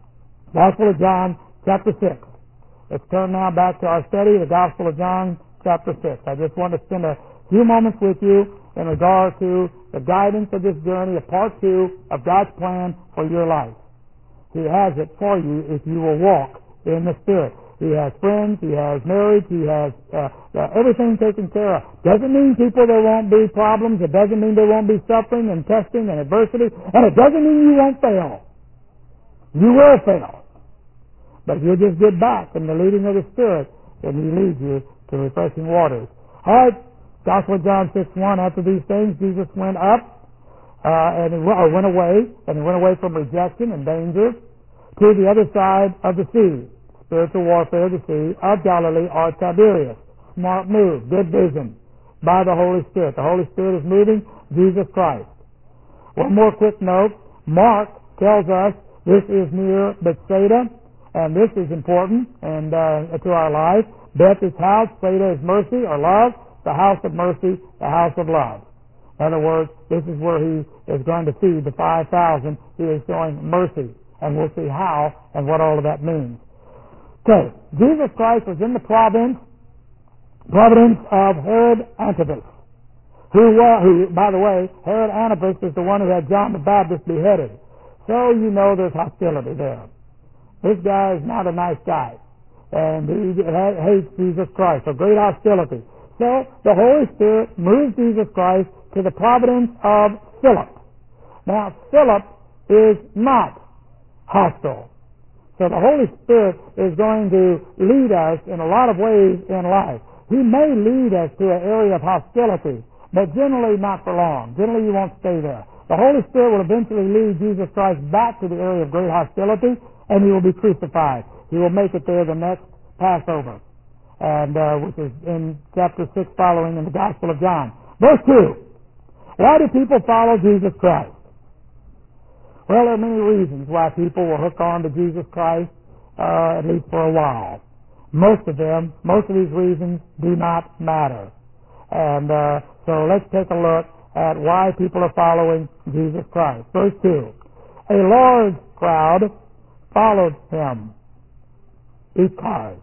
chapter 6. Let's turn now back to our study, the Gospel of John, chapter 6. I just want to spend a few moments with you in regard to the guidance of this journey, a part 2 of God's plan for your life. He has it for you if you will walk in the Spirit. He has friends, He has marriage, He has everything taken care of. Doesn't mean people there won't be problems. It doesn't mean there won't be suffering and testing and adversity. And it doesn't mean you won't fail. You will fail. But you'll just get back in the leading of the Spirit, and He leads you to refreshing waters. All right, Gospel of John 6:1. After these things, Jesus went up went away from rejection and danger to the other side of the sea, spiritual warfare, the sea of Galilee or Tiberias. Smart move, good vision by the Holy Spirit. The Holy Spirit is moving Jesus Christ. One more quick note. Mark tells us this is near Bethsaida, and this is important and to our life. Beth is house, Theta is mercy or love, the house of mercy, the house of love. In other words, this is where He is going to feed the 5,000. He is showing mercy, and we'll see how and what all of that means. Okay, Jesus Christ was in the providence of Herod Antipas, who, by the way, Herod Antipas is the one who had John the Baptist beheaded. So you know there's hostility there. This guy is not a nice guy, and he hates Jesus Christ. So great hostility. So the Holy Spirit moves Jesus Christ to the providence of Philip. Now, Philip is not hostile. So the Holy Spirit is going to lead us in a lot of ways in life. He may lead us to an area of hostility, but generally not for long. Generally, you won't stay there. The Holy Spirit will eventually lead Jesus Christ back to the area of great hostility, and He will be crucified. He will make it there the next Passover, and which is in chapter 6 following in the Gospel of John. Verse 2. Why do people follow Jesus Christ? Well, there are many reasons why people will hook on to Jesus Christ, at least for a while. Most of these reasons do not matter. And so let's take a look at why people are following Jesus Christ. Verse 2. A large crowd followed Him because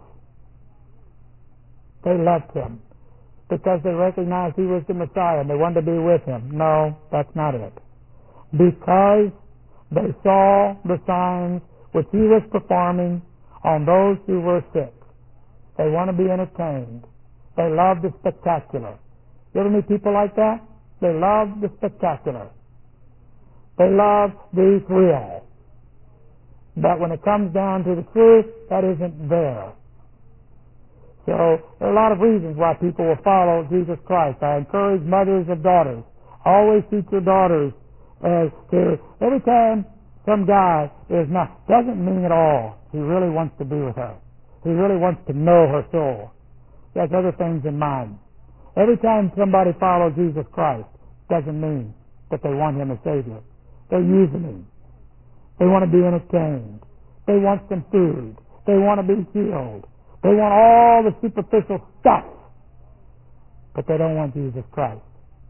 they loved Him, because they recognized He was the Messiah and they wanted to be with Him. No, that's not it. Because they saw the signs which He was performing on those who were sick. They want to be entertained. They love the spectacular. You ever meet people like that? They love the spectacular. They love the thrill. But when it comes down to the truth, that isn't there. So there are a lot of reasons why people will follow Jesus Christ. I encourage mothers of daughters, always teach your daughters every time some guy doesn't mean at all he really wants to be with her. He really wants to know her soul. He has other things in mind. Every time somebody follows Jesus Christ, doesn't mean that they want Him as Savior. They're using Him. They want to be entertained. They want some food. They want to be healed. They want all the superficial stuff. But they don't want Jesus Christ.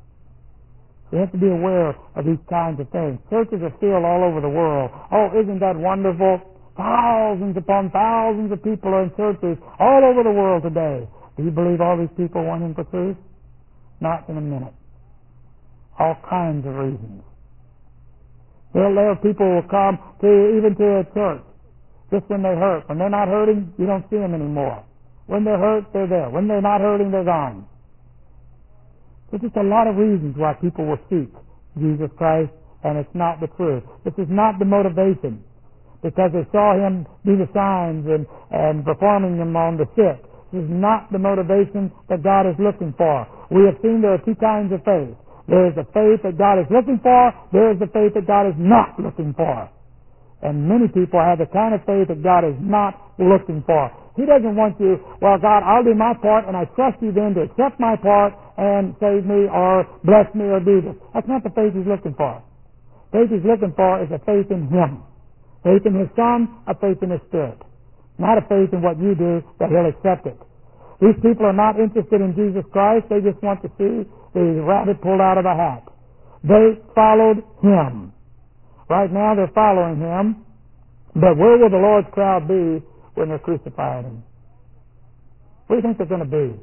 You have to be aware of these kinds of things. Churches are filled all over the world. Oh, isn't that wonderful? Thousands upon thousands of people are in churches all over the world today. Do you believe all these people want Him for truth? Not in a minute. All kinds of reasons. There are people who will come even to a church just when they hurt. When they're not hurting, you don't see them anymore. When they're hurt, they're there. When they're not hurting, they're gone. There's just a lot of reasons why people will seek Jesus Christ, and it's not the truth. This is not the motivation, because they saw Him do the signs and performing them on the sick. This is not the motivation that God is looking for. We have seen there are two kinds of faith. There is the faith that God is looking for. There is the faith that God is not looking for. And many people have the kind of faith that God is not looking for. He doesn't want you, well, God, I'll do my part, and I trust you then to accept my part and save me or bless me or do this. That's not the faith He's looking for. Faith He's looking for is a faith in Him. Faith in His Son, a faith in His Spirit. Not a faith in what you do that He'll accept it. These people are not interested in Jesus Christ. They just want to see the rabbit pulled out of a hat. They followed Him. Right now they're following Him, but where will the Lord's crowd be when they're crucifying Him? What do you think they're going to be?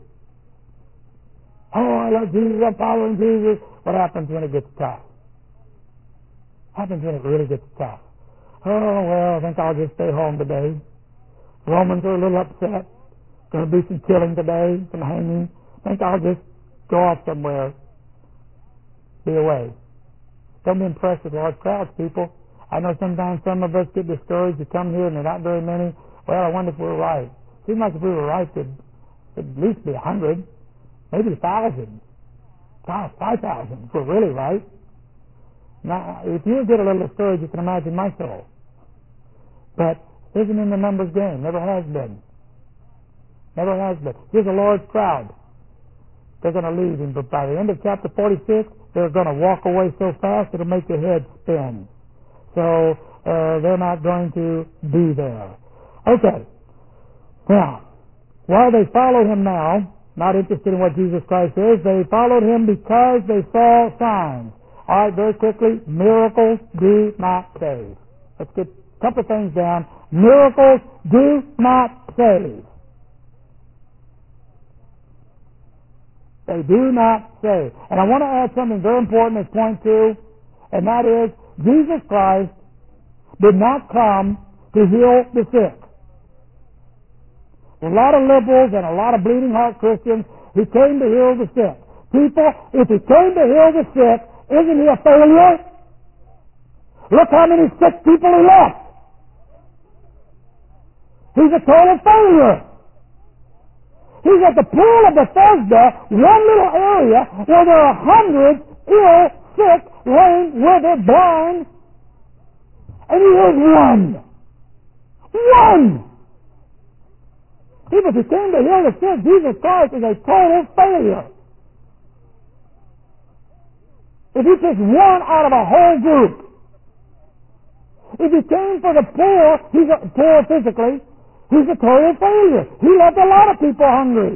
Oh, I love Jesus, I'm following Jesus. What happens when it gets tough? What happens when it really gets tough? Oh, well, I think I'll just stay home today. Romans are a little upset. Going to be some killing today, some hanging. I think I'll just go off somewhere. Be away. Don't be impressed with large crowds, people. I know sometimes some of us get discouraged. You come here and there are not very many. Well, I wonder if we're right. Seems like if we were right, there'd at least be 100, maybe 1,000. 5,000 if we're really right. Now, if you get a little discouraged, you can imagine my soul. But it isn't in the numbers game. Never has been. Never has been. Here's a large crowd. They're going to leave Him, but by the end of chapter 46, they're going to walk away so fast it'll make your head spin. So they're not going to be there. Okay. Now, while they followed Him now, not interested in what Jesus Christ is, they followed Him because they saw signs. All right, very quickly, miracles do not save. Let's get a couple of things down. Miracles do not save. They do not save. And I want to add something very important as point 2, and that is Jesus Christ did not come to heal the sick. A lot of liberals and a lot of bleeding heart Christians, He came to heal the sick. People, if He came to heal the sick, isn't He a failure? Look how many sick people he left. He's a total failure. He's at the pool of Bethesda, one little area where there are hundreds ill, sick, lame, withered, blind, and he is one. One! People who came to hear the sick, Jesus Christ is a total failure. If he picks one out of a whole group, if he came for the poor, he's poor physically, he's a total failure. He left a lot of people hungry.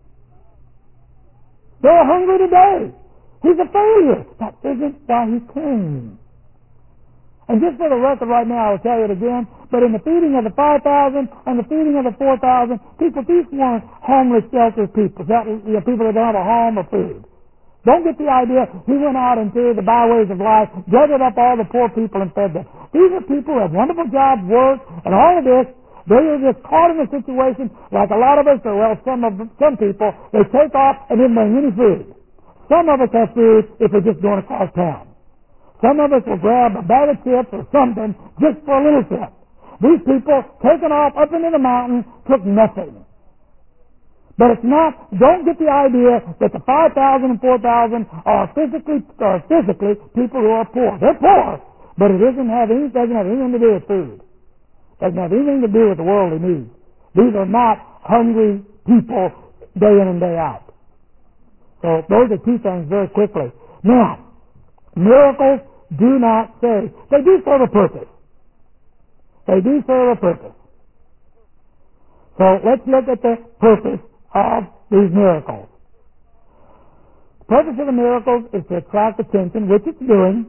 They're hungry today. He's a failure. That isn't why he came. And just for the record right now, I'll tell you it again, but in the feeding of the 5,000 and the feeding of the 4,000, these weren't homeless shelter people, people that don't have a home or food. Don't get the idea he went out into the byways of life, gathered up all the poor people and fed them. These are people who have wonderful jobs, work, and all of this. They are just caught in a situation like a lot of us, or well, some people, they take off and didn't bring any food. Some of us have food if we're just going across town. Some of us will grab a bag of chips or something just for a little trip. These people taken off up into the mountain took nothing. But it's not, don't get the idea that the 5,000 and 4,000 are physically people who are poor. They're poor, but it doesn't have anything to do with food. It doesn't have anything to do with the worldly needs. These are not hungry people day in and day out. So those are two things very quickly. Now, miracles do not save. They do serve a purpose. They do serve a purpose. So let's look at the purpose of these miracles. The purpose of the miracles is to attract attention, which it's doing,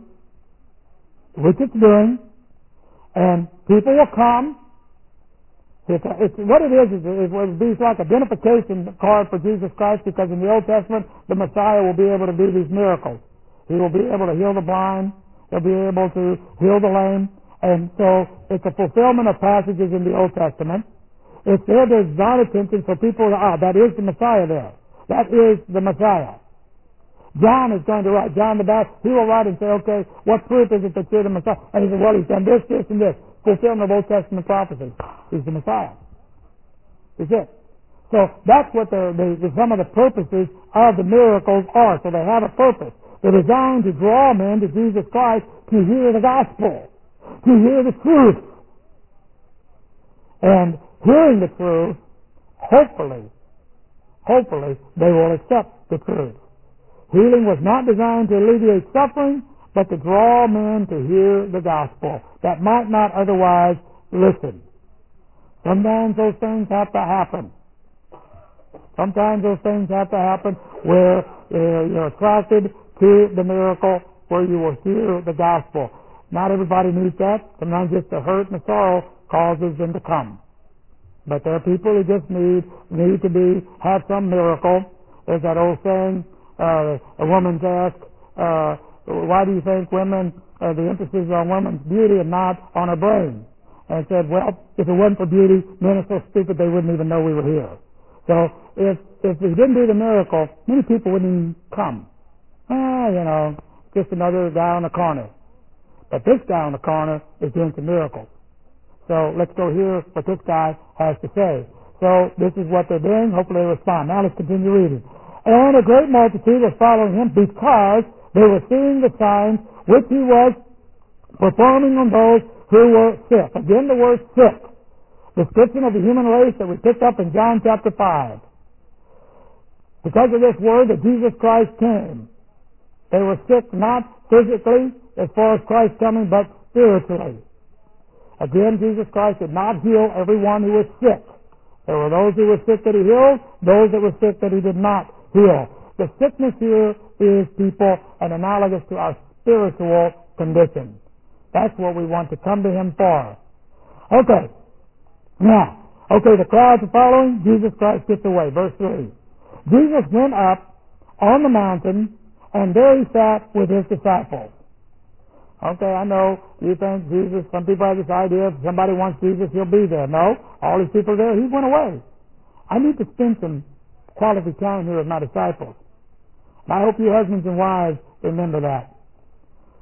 and people will come. It's what it is it would be like identification card for Jesus Christ, because in the Old Testament, the Messiah will be able to do these miracles. He will be able to heal the blind. He'll be able to heal the lame. And so it's a fulfillment of passages in the Old Testament. It's there to draw attention for people, that is the Messiah there. That is the Messiah. John is going to write, John the Baptist, he will write and say, okay, what proof is it that you're the Messiah? And he said, well, he's done this, this, and this. Fulfillment of Old Testament prophecy. He's the Messiah. That's it. So that's what some of the purposes of the miracles are. So they have a purpose. They're designed to draw men to Jesus Christ to hear the gospel, to hear the truth. And hearing the truth, hopefully, they will accept the truth. Healing was not designed to alleviate suffering, but to draw men to hear the gospel that might not otherwise listen. Sometimes those things have to happen. Sometimes those things have to happen where you're attracted to the miracle, where you will hear the gospel. Not everybody needs that. Sometimes just the hurt and the sorrow causes them to come. But there are people who just need to have some miracle. There's that old saying, a woman's asked, why do you think women, the emphasis is on women's beauty and not on her brain? And said, well, if it wasn't for beauty, men are so stupid they wouldn't even know we were here. So if we didn't do the miracle, many people wouldn't even come. Just another guy on the corner. But this guy on the corner is doing some miracles. So let's go hear what this guy has to say. So this is what they're doing. Hopefully they respond. Now let's continue reading. And a great multitude was following him because they were seeing the signs which he was performing on those who were sick. Again, the word sick. Description of the human race that we picked up in John chapter 5. Because of this word that Jesus Christ came, they were sick not physically as far as Christ coming, but spiritually. Again, Jesus Christ did not heal everyone who was sick. There were those who were sick that he healed, those that were sick that he did not heal. The sickness here is, people, an analogous to our spiritual condition. That's what we want to come to him for. Okay. Now, the crowds are following. Jesus Christ gets away. Verse 3. Jesus went up on the mountain, and there he sat with his disciples. Okay, I know you think Jesus, some people have this idea, if somebody wants Jesus, he'll be there. No, all these people are there. He went away. I need to spend some quality time here with my disciples. And I hope you husbands and wives remember that.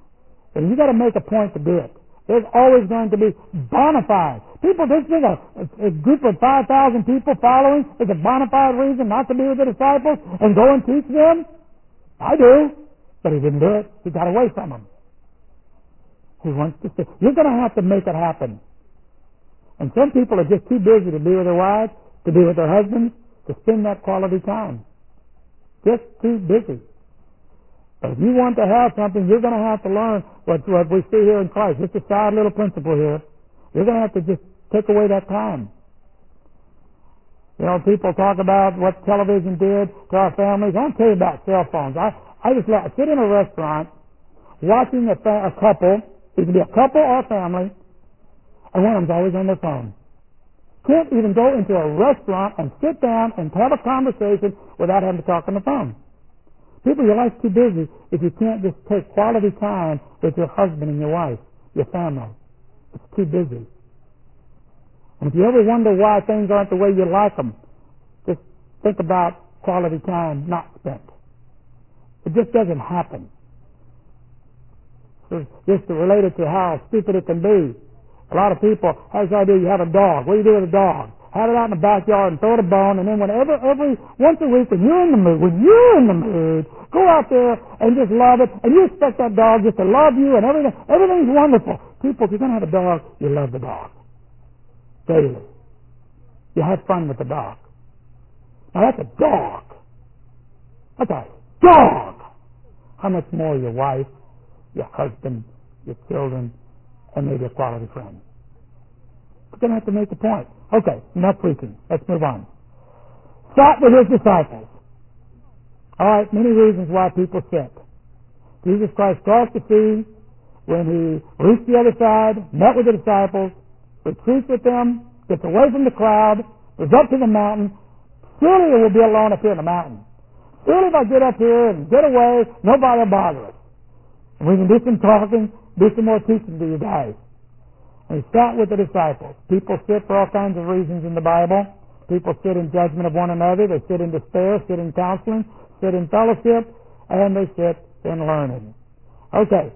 And you got to make a point to do it. There's always going to be bona fide. People think a group of 5,000 people following is a bona fide reason not to be with the disciples and go and teach them. I do. But he didn't do it. He got away from them. He wants to say, you're going to have to make it happen. And some people are just too busy to be with their wives, to be with their husbands, to spend that quality time. Just too busy. But if you want to have something, you're going to have to learn what we see here in Christ. Just a side little principle here. You're going to have to just take away that time. You know, people talk about what television did to our families. I don't tell you about cell phones. I just sit in a restaurant watching a couple. It can be a couple or a family, and one of them's always on their phone. Can't even go into a restaurant and sit down and have a conversation without having to talk on the phone. People, your life's too busy if you can't just take quality time with your husband and your wife, your family. It's too busy. And if you ever wonder why things aren't the way you like them, just think about quality time not spent. It just doesn't happen. So just to relate it to how stupid it can be. A lot of people have this idea, you have a dog. What do you do with a dog? Have it out in the backyard and throw it a bone, and then every once a week when you're in the mood, go out there and just love it, and you expect that dog just to love you and everything. Everything's wonderful. People, if you're going to have a dog, you love the dog. Daily. You have fun with the dog. Now that's a dog. That's a dog. How much more your wife, your husband, your children, and maybe a quality friend. We're going to have to make the point. Okay, enough preaching. Let's move on. Sat with his disciples. All right, many reasons why people sick. Jesus Christ crossed the sea when he reached the other side, met with the disciples, retreats with them, gets away from the crowd, goes up to the mountain. Surely it will be alone up here in the mountain. Surely if I get up here and get away, nobody will bother us. And we can do some talking, do some more teaching to you guys. And he sat with the disciples. People sit for all kinds of reasons in the Bible. People sit in judgment of one another. They sit in despair, sit in counseling, sit in fellowship, and they sit in learning. Okay.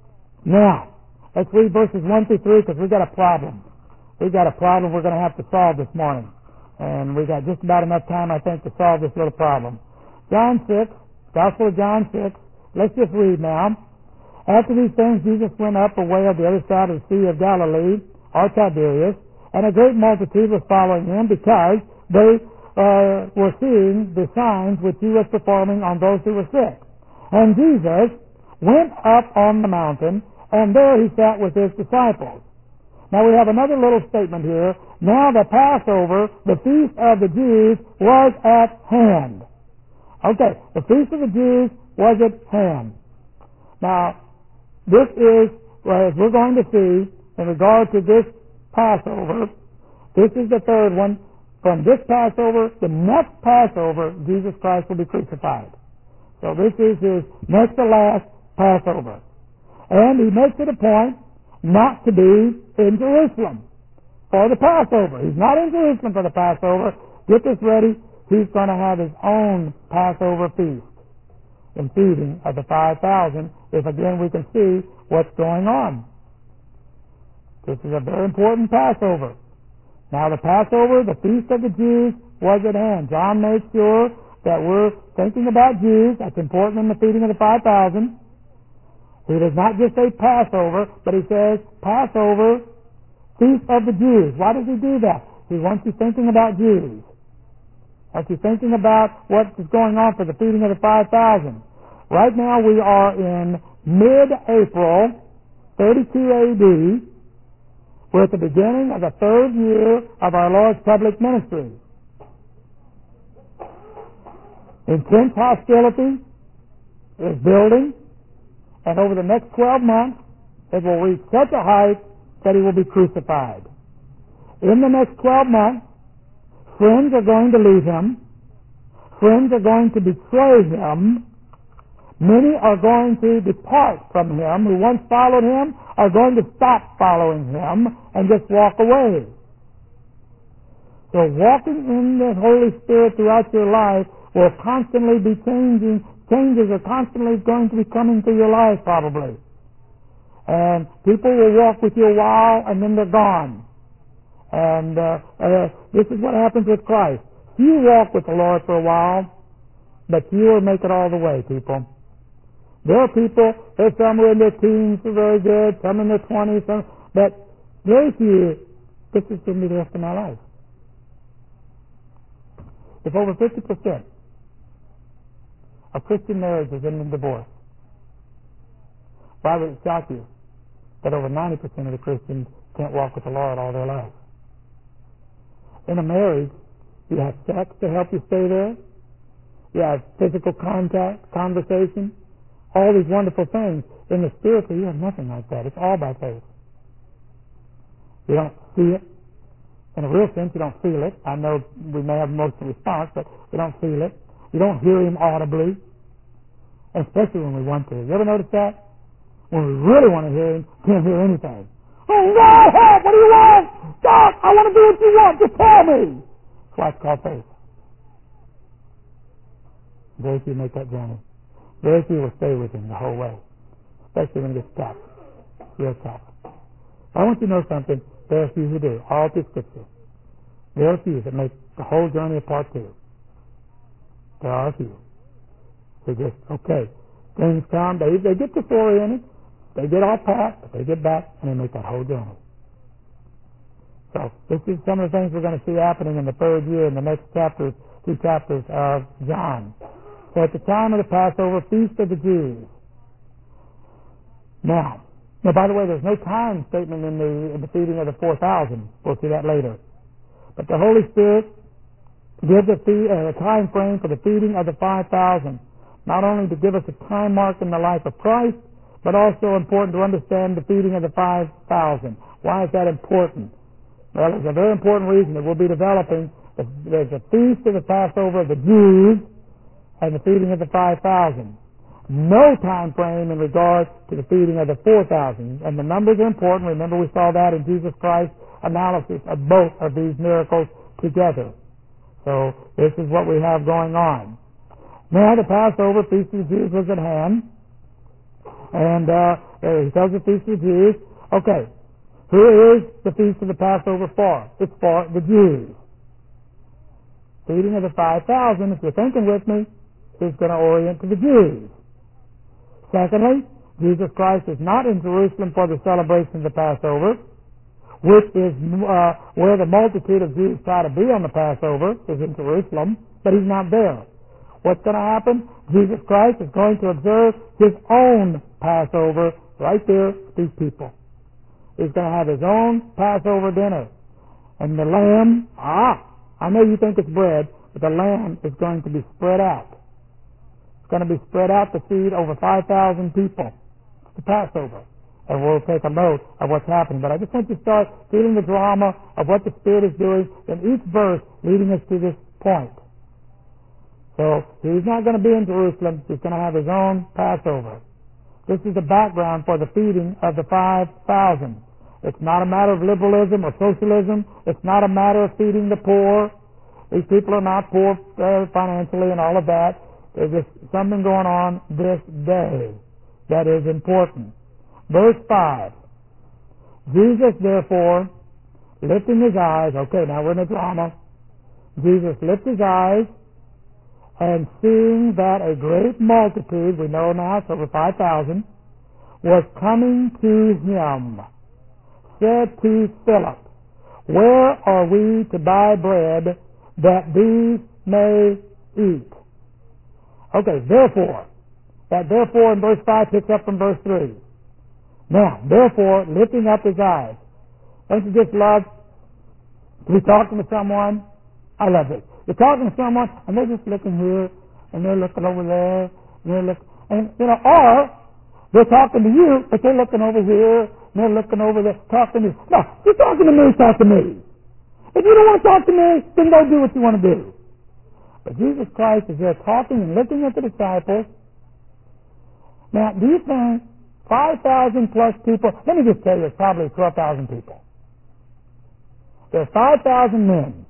Now, let's read verses 1 through 3 because we've got a problem. We've got a problem we're going to have to solve this morning. And we've got just about enough time, I think, to solve this little problem. John 6, Gospel of John 6. Let's just read now. After these things, Jesus went up away on the other side of the Sea of Galilee, or Tiberias, and a great multitude was following him because they were seeing the signs which he was performing on those who were sick. And Jesus went up on the mountain, and there he sat with his disciples. Now we have another little statement here. Now the Passover, the feast of the Jews, was at hand. Okay, the feast of the Jews was at hand. Now, this is, as we're going to see, in regard to this Passover, this is the third one. From this Passover, the next Passover, Jesus Christ will be crucified. So this is his next to last Passover. And he makes it a point not to be in Jerusalem for the Passover. He's not in Jerusalem for the Passover. Get this ready. He's going to have his own Passover feast in feeding of the 5,000, if again we can see what's going on. This is a very important Passover. Now the Passover, the feast of the Jews, was at hand. John makes sure that we're thinking about Jews. That's important in the feeding of the 5,000. He does not just say Passover, but he says Passover, feast of the Jews. Why does he do that? He wants you thinking about Jews. As you're thinking about what is going on for the feeding of the 5,000. Right now we are in mid-April, 32 A.D. We're at the beginning of the third year of our Lord's public ministry. Intense hostility is building, and over the next 12 months it will reach such a height that he will be crucified. In the next 12 months, friends are going to leave him. Friends are going to betray him. Many are going to depart from him. Who once followed him are going to stop following him and just walk away. So walking in the Holy Spirit throughout your life will constantly be changing. Changes are constantly going to be coming to your life probably. And people will walk with you a while, and then they're gone. And this is what happens with Christ. You walk with the Lord for a while, but you will make it all the way, people. There are people, there's some who are in their teens, are very good, some in their 20s, but very few, this is going to be the rest of my life. If over 50% of Christian marriages end in divorce, why would it shock you that over 90% of the Christians can't walk with the Lord all their life? In a marriage, you have sex to help you stay there. You have physical contact, conversation, all these wonderful things. In the spiritual, you have nothing like that. It's all by faith. You don't see it. In a real sense, you don't feel it. I know we may have emotional response, but you don't feel it. You don't hear Him audibly, especially when we want to. You ever notice that? When we really want to hear Him, can't hear anything. Oh, God, help! What do you want? God, I want to do what you want. Just tell me. That's why it's called faith. Very few make that journey. Very few will stay with Him the whole way, especially when it gets tough, real tough. I want you to know something. There are few who do, all through Scripture. There are few that make the whole journey a part two. There are few. They just, okay, things come, they get disoriented, they get off path, but they get back, and they make that whole journey. So, this is some of the things we're going to see happening in the third year in the next chapters, 2 chapters of John. So, at the time of the Passover feast of the Jews. Now, by the way, there's no time statement in the feeding of the 4,000. We'll see that later. But the Holy Spirit gives a time frame for the feeding of the 5,000. Not only to give us a time mark in the life of Christ, but also important to understand the feeding of the 5,000. Why is that important? Well, there's a very important reason that we'll be developing. There's a feast of the Passover of the Jews and the feeding of the 5,000. No time frame in regard to the feeding of the 4,000. And the numbers are important. Remember, we saw that in Jesus Christ's analysis of both of these miracles together. So this is what we have going on. Now the Passover feast of the Jews was at hand. And he tells the feast of the Jews, okay, who is the feast of the Passover for? It's for the Jews. Feeding of the 5,000, if you're thinking with me, is going to orient to the Jews. Secondly, Jesus Christ is not in Jerusalem for the celebration of the Passover, which is where the multitude of Jews try to be on the Passover, is in Jerusalem, but He's not there. What's going to happen? Jesus Christ is going to observe His own Passover right there with these people. He's going to have His own Passover dinner. And the lamb, I know you think it's bread, but the lamb is going to be spread out. It's going to be spread out to feed over 5,000 people. It's the Passover. And we'll take a note of what's happening. But I just want you to start feeling the drama of what the Spirit is doing in each verse leading us to this point. So, He's not going to be in Jerusalem. He's going to have His own Passover. This is the background for the feeding of the 5,000. It's not a matter of liberalism or socialism. It's not a matter of feeding the poor. These people are not poor financially and all of that. There's just something going on this day that is important. Verse 5. Jesus, therefore, lifting His eyes, okay, now we're in the drama. Jesus lifted His eyes, and seeing that a great multitude, we know now it's over 5,000, was coming to Him, said to Philip, where are we to buy bread that these may eat? Okay, therefore. That therefore in verse 5 picks up from verse 3. Now, therefore, lifting up His eyes. Don't you just love to be talking to someone? I love it. You're talking to someone, and they're just looking here, and they're looking over there, and they're looking, and, or they're talking to you, but they're looking over here, and they're looking over there, talking to you. No, you're talking to me, talk to me. If you don't want to talk to me, then go do what you want to do. But Jesus Christ is there talking and looking at the disciples. Now, do you think 5,000 plus people, let me just tell you, it's probably 12,000 people. There are 5,000 men,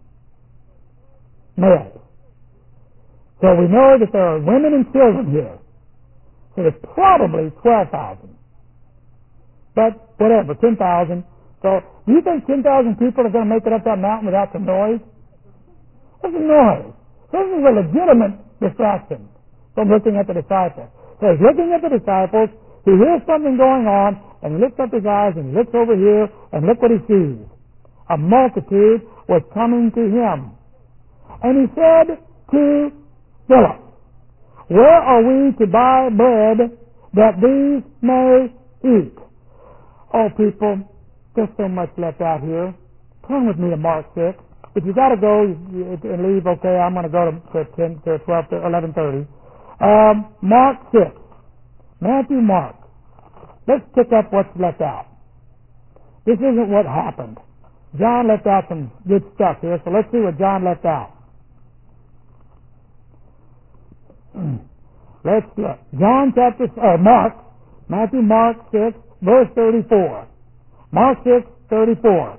males. So we know that there are women and children here. So there's probably 12,000. But whatever, 10,000. So do you think 10,000 people are going to make it up that mountain without some noise? There's a noise. This is a legitimate distraction from looking at the disciples. So he's looking at the disciples, he hears something going on, and he lifts up his eyes and he looks over here, and look what he sees. A multitude was coming to him. And he said to Philip, where are we to buy bread that these may eat? Oh, people, there's so much left out here. Turn with me to Mark 6. If you got to go and leave, okay, I'm going to go to 10 to 12 to 11:30. Mark 6. Matthew, Mark. Let's pick up what's left out. This isn't what happened. John left out some good stuff here, so let's see what John left out. Let's look. Matthew, Mark 6, verse 34. Mark 6, 34.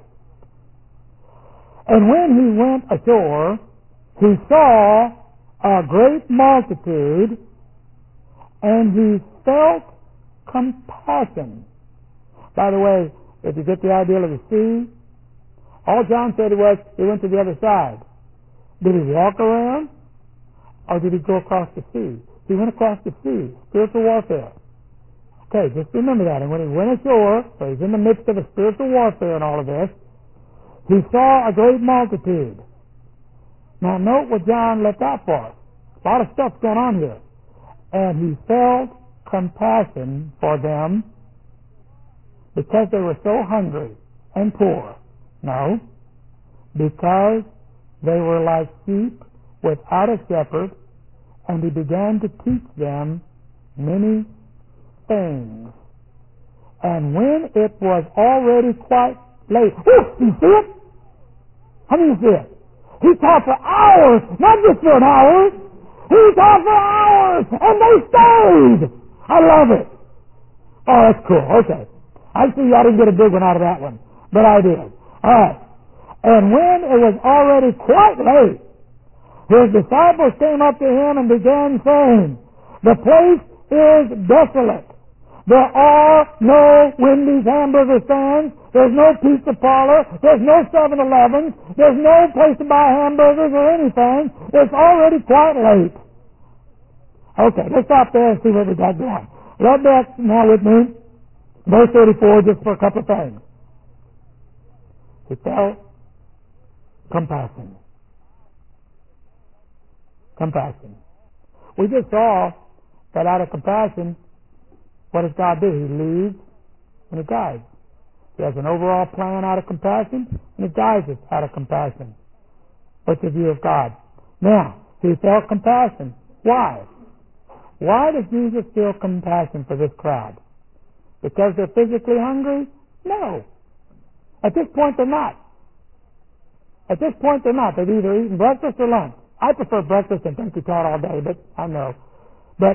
And when he went ashore, he saw a great multitude, and he felt compassion. By the way, if you get the idea of the sea, all John said was he went to the other side. Did he walk around, or did he go across the sea? He went across the sea, spiritual warfare. Okay, just remember that. And when he went ashore, so he's in the midst of a spiritual warfare and all of this, he saw a great multitude. Now note what John left out for us. A lot of stuff's going on here. And he felt compassion for them because they were so hungry and poor. No, because they were like sheep without a shepherd, and he began to teach them many things. And when it was already quite late, you see it? How do you see it? He taught for hours, not just for an hour. He taught for hours, and they stayed. I love it. Oh, that's cool. Okay. I see y'all didn't get a big one out of that one, but I did. All right. And when it was already quite late, his disciples came up to him and began saying, the place is desolate. There are no Wendy's hamburger stands. There's no pizza parlor. There's no 7-Elevens. There's no place to buy hamburgers or anything. It's already quite late. Okay, let's stop there and see what we got going. Look back now with me. Verse 34, just for a couple of things. He felt compassion. Compassion. We just saw that out of compassion, what does God do? He leads and He guides. He has an overall plan out of compassion, and He guides us out of compassion. What's the view of God? Now, He felt compassion. Why? Why does Jesus feel compassion for this crowd? Because they're physically hungry? No. At this point, they're not. At this point, they're not. They've either eaten breakfast or lunch. I prefer breakfast and think you taught all day, but I know. But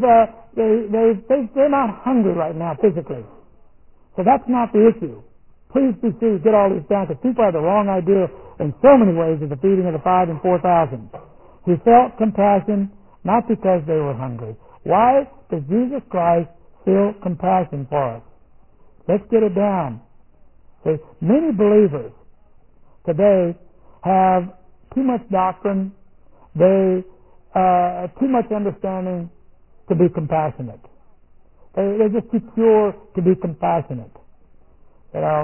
they're not hungry right now physically. So that's not the issue. Please be sure you get all this down, because people have the wrong idea in so many ways of the feeding of the 5,000 and 4,000. He felt compassion not because they were hungry. Why does Jesus Christ feel compassion for us? Let's get it down. See, many believers today have too much doctrine. They too much understanding to be compassionate. They're just too pure to be compassionate. Their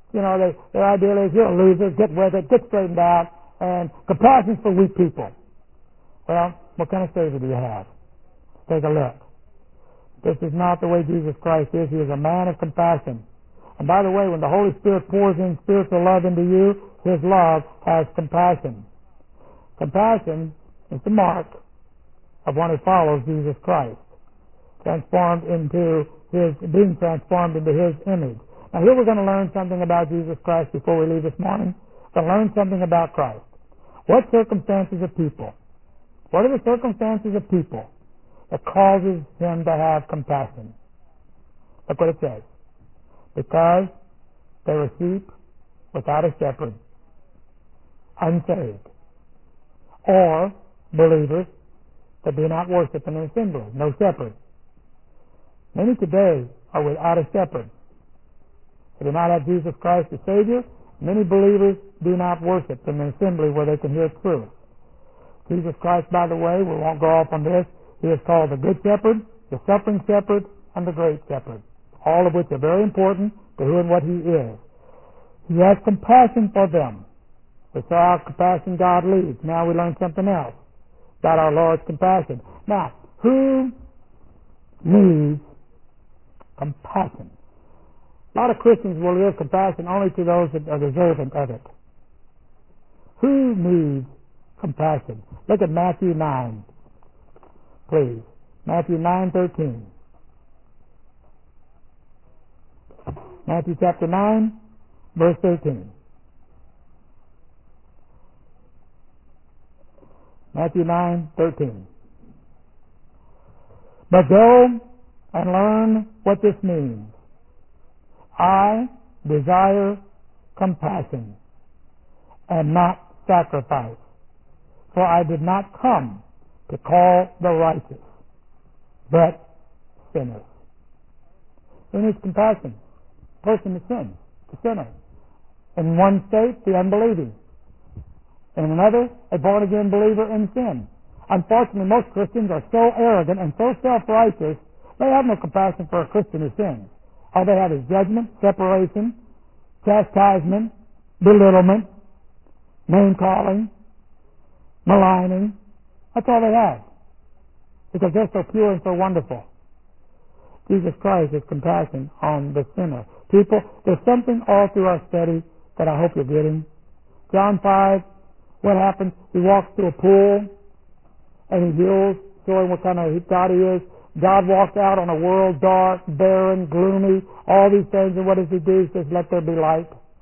idea is, you're a loser, get with it, get straightened out, and compassion's for weak people. Well, what kind of Savior do you have? Take a look. This is not the way Jesus Christ is. He is a man of compassion. And by the way, when the Holy Spirit pours in spiritual love into you, His love has compassion. Compassion is the mark of one who follows Jesus Christ, being transformed into His image. Now here we're going to learn something about Jesus Christ before we leave this morning. We're going to learn something about Christ. What circumstances of people? What are the circumstances of people that causes Him to have compassion? Look what it says. Because they were sheep without a shepherd, unsaved, or believers that do not worship in an assembly, no shepherd. Many today are without a shepherd. They do not have Jesus Christ as Savior. Many believers do not worship in the assembly where they can hear truth. Jesus Christ, by the way, we won't go off on this, He is called the Good Shepherd, the Suffering Shepherd, and the Great Shepherd, all of which are very important to who and what He is. He has compassion for them. We saw how compassion God leads. Now we learn something else about our Lord's compassion. Now, who needs compassion? A lot of Christians will give compassion only to those that are deserving of it. Who needs compassion? Look at Matthew 9, please. Matthew 9:13. Matthew chapter 9, verse 13. Matthew 9:13. But go and learn what this means. I desire compassion and not sacrifice, for I did not come to call the righteous, but sinners. Who needs compassion? The person that sins, the sinner. In one state, the unbelieving. In another, a born-again believer in sin. Unfortunately, most Christians are so arrogant and so self-righteous, they have no compassion for a Christian who sins. All they have is judgment, separation, chastisement, belittlement, name-calling, maligning. That's all they have, because they're so pure and so wonderful. Jesus Christ has compassion on the sinner. People, there's something all through our study that I hope you're getting. John 5, what happens? He walks to a pool and he heals, showing what kind of God He is. God walks out on a world dark, barren, gloomy, all these things, and what does He do? He says, let there be light.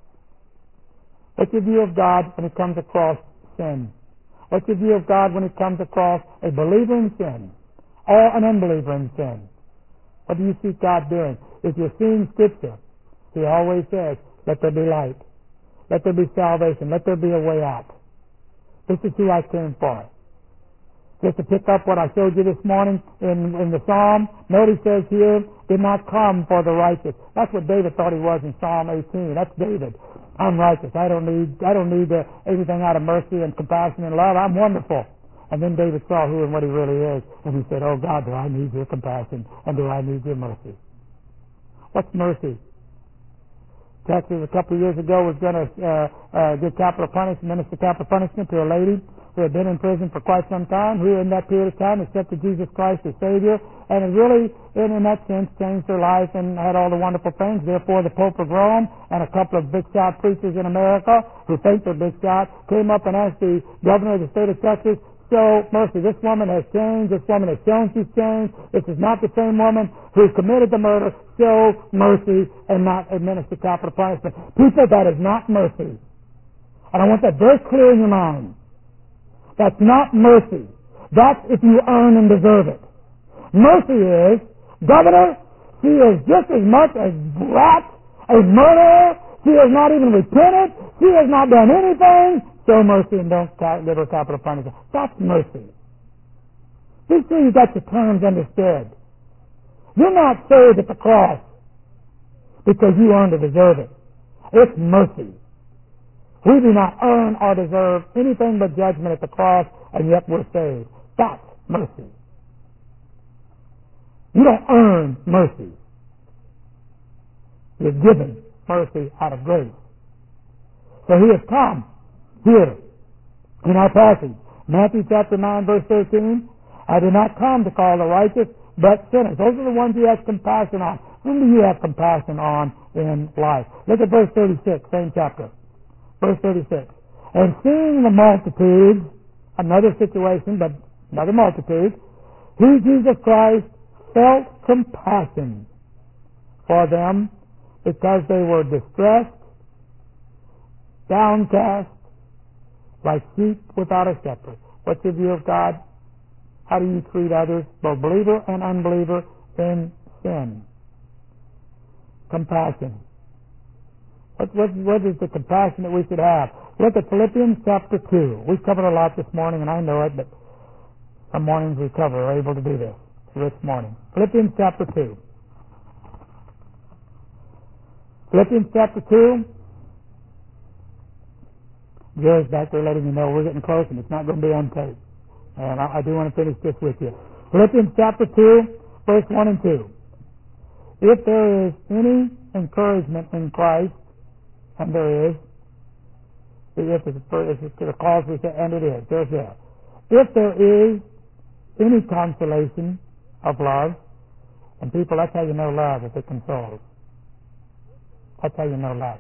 What's your view of God when it comes across sin? What's your view of God when it comes across a believer in sin or an unbeliever in sin? What do you see God doing? If you're seeing Scripture, He always says, let there be light. Let there be salvation. Let there be a way out. This is who I came for. Just to pick up what I showed you this morning in the Psalm, notice says here, did not come for the righteous. That's what David thought he was in Psalm 18. That's David. I'm righteous. I don't need anything out of mercy and compassion and love. I'm wonderful. And then David saw who and what he really is, and he said, oh God, do I need your compassion, and do I need your mercy? What's mercy? Texas a couple of years ago was going to give capital punishment, minister capital punishment to a lady who had been in prison for quite some time, who in that period of time accepted Jesus Christ as Savior, and it really, in that sense, changed her life and had all the wonderful things. Therefore, the Pope of Rome and a couple of big shot preachers in America who think they're big shot came up and asked the governor of the state of Texas, show mercy. This woman has changed. This woman has shown she's changed. This is not the same woman who committed the murder. Show mercy and not administer capital punishment. People, that is not mercy. And I want that very clear in your mind. That's not mercy. That's if you earn and deserve it. Mercy is, Governor, she is just as much a rat, a murderer. She has not even repented. She has not done anything. Show mercy and don't give her capital punishment. That's mercy. Be sure you got your terms understood. You're not saved at the cross because you earned or deserve it. It's mercy. We do not earn or deserve anything but judgment at the cross, and yet we're saved. That's mercy. You don't earn mercy. You're given mercy out of grace. So He has come here in our passage, Matthew chapter 9, verse 13, I did not come to call the righteous, but sinners. Those are the ones He has compassion on. Whom do you have compassion on in life? Look at verse 36, same chapter. Verse 36. And seeing the multitude, another situation, but another multitude, He, Jesus Christ, felt compassion for them because they were distressed, downcast, like sheep without a shepherd. What's your view of God? How do you treat others, both believer and unbeliever, in sin? Compassion. What is the compassion that we should have? Look at Philippians chapter 2. We've covered a lot this morning, and I know it, but some mornings we are able to do this this morning. Philippians chapter 2. Philippians chapter 2. Jerry's back there letting me know we're getting close and it's not going to be on tape. And I do want to finish this with you. Philippians chapter 2, verse 1 and 2. If there is any encouragement in Christ, and there is, if it's a clause we say, and it is, there's that. If there is any consolation of love, and people, that's how you know love, if it consoles. That's how you know love.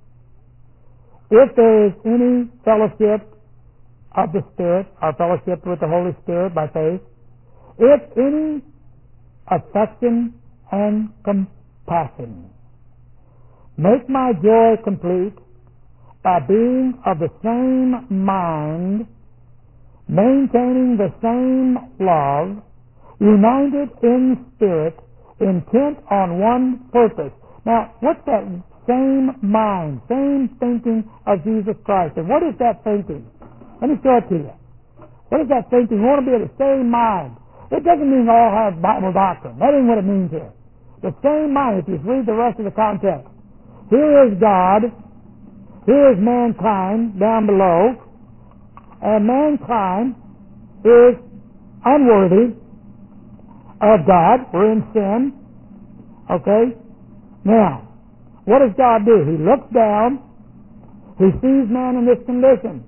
If there is any fellowship of the Spirit, our fellowship with the Holy Spirit by faith, if any affection and compassion, make my joy complete by being of the same mind, maintaining the same love, united in spirit, intent on one purpose. Now, what's that same mind, same thinking of Jesus Christ? And what is that thinking? Let me show it to you. What is that thinking? You want to be of the same mind. It doesn't mean all have Bible doctrine. That ain't what it means here. The same mind, if you read the rest of the context. Here is God. Here is mankind down below. And mankind is unworthy of God. We're in sin. Okay? Now, what does God do? He looks down. He sees man in this condition.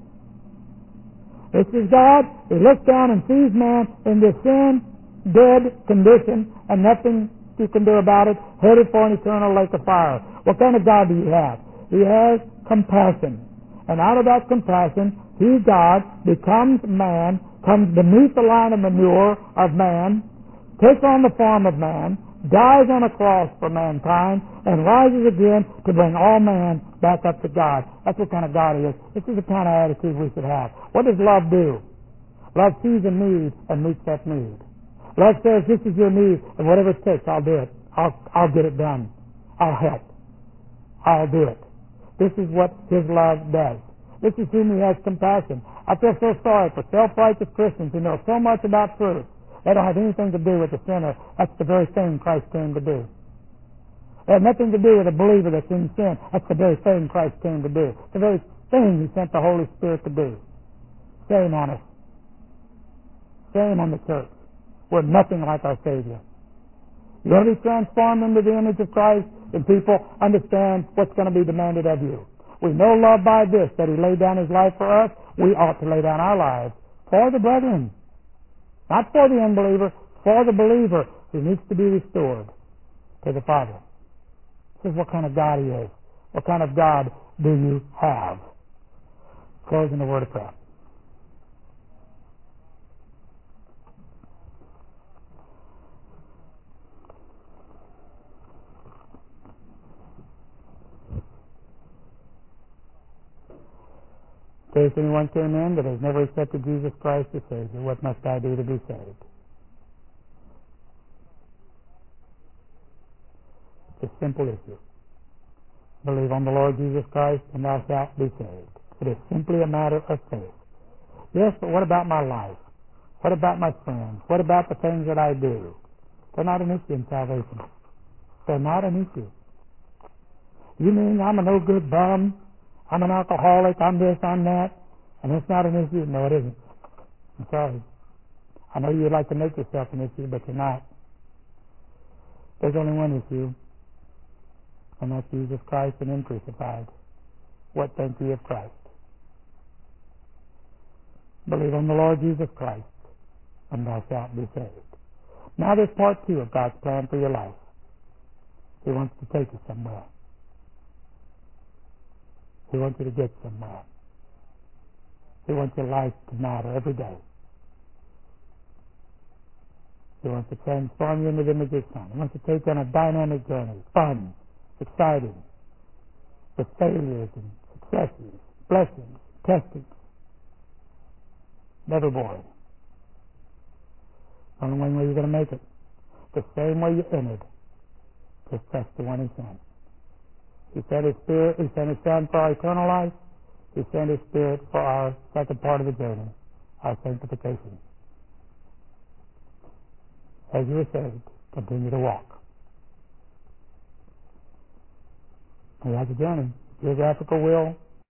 This is God. He looks down and sees man in this sin, dead condition, and nothing you can do about it, headed for an eternal lake of fire. What kind of God do you have? He has compassion. And out of that compassion, He, God, becomes man, comes beneath the line of manure of man, takes on the form of man, dies on a cross for mankind, and rises again to bring all man back up to God. That's what kind of God He is. This is the kind of attitude we should have. What does love do? Love sees a need and meets that need. Love says, this is your need, and whatever it takes, I'll do it. I'll get it done. I'll help. I'll do it. This is what His love does. This is whom He has compassion. I feel so sorry for self-righteous Christians who know so much about truth. They don't have anything to do with the sinner. That's the very thing Christ came to do. They have nothing to do with a believer that's in sin. That's the very thing Christ came to do. The very thing He sent the Holy Spirit to do. Shame on us. Shame on the church. We're nothing like our Savior. You want to be transformed into the image of Christ, and people understand what's going to be demanded of you. We know love by this, that He laid down His life for us. We ought to lay down our lives for the brethren. Not for the unbeliever, for the believer who needs to be restored to the Father. This is what kind of God He is. What kind of God do you have? Closing the word of prayer. If anyone came in that has never accepted Jesus Christ as Savior, what must I do to be saved? It's a simple issue. Believe on the Lord Jesus Christ and thou shalt be saved. It is simply a matter of faith. Yes, but what about my life? What about my friends? What about the things that I do? They're not an issue in salvation. They're not an issue. You mean I'm a no-good bum? I'm an alcoholic, I'm this, I'm that, and it's not an issue? No, it isn't. I'm sorry. I know you'd like to make yourself an issue, but you're not. There's only one issue, and that's Jesus Christ and Him crucified. What think ye of Christ? Believe on the Lord Jesus Christ, and thou shalt be saved. Now there's part 2 of God's plan for your life. He wants to take you somewhere. He wants you to get somewhere. He wants your life to matter every day. He wants to transform you into the image of His Son. He wants to take you on a dynamic journey. Fun, exciting, with failures and successes, blessings, testings. Never boring. Only one way you're going to make it. The same way you entered. Just trust the one He sent. He sent His Spirit. He sent His Son for our eternal life. He sent His Spirit for our second part of the journey, our sanctification. As you are saved, continue to walk. He has a journey. Geographical wheel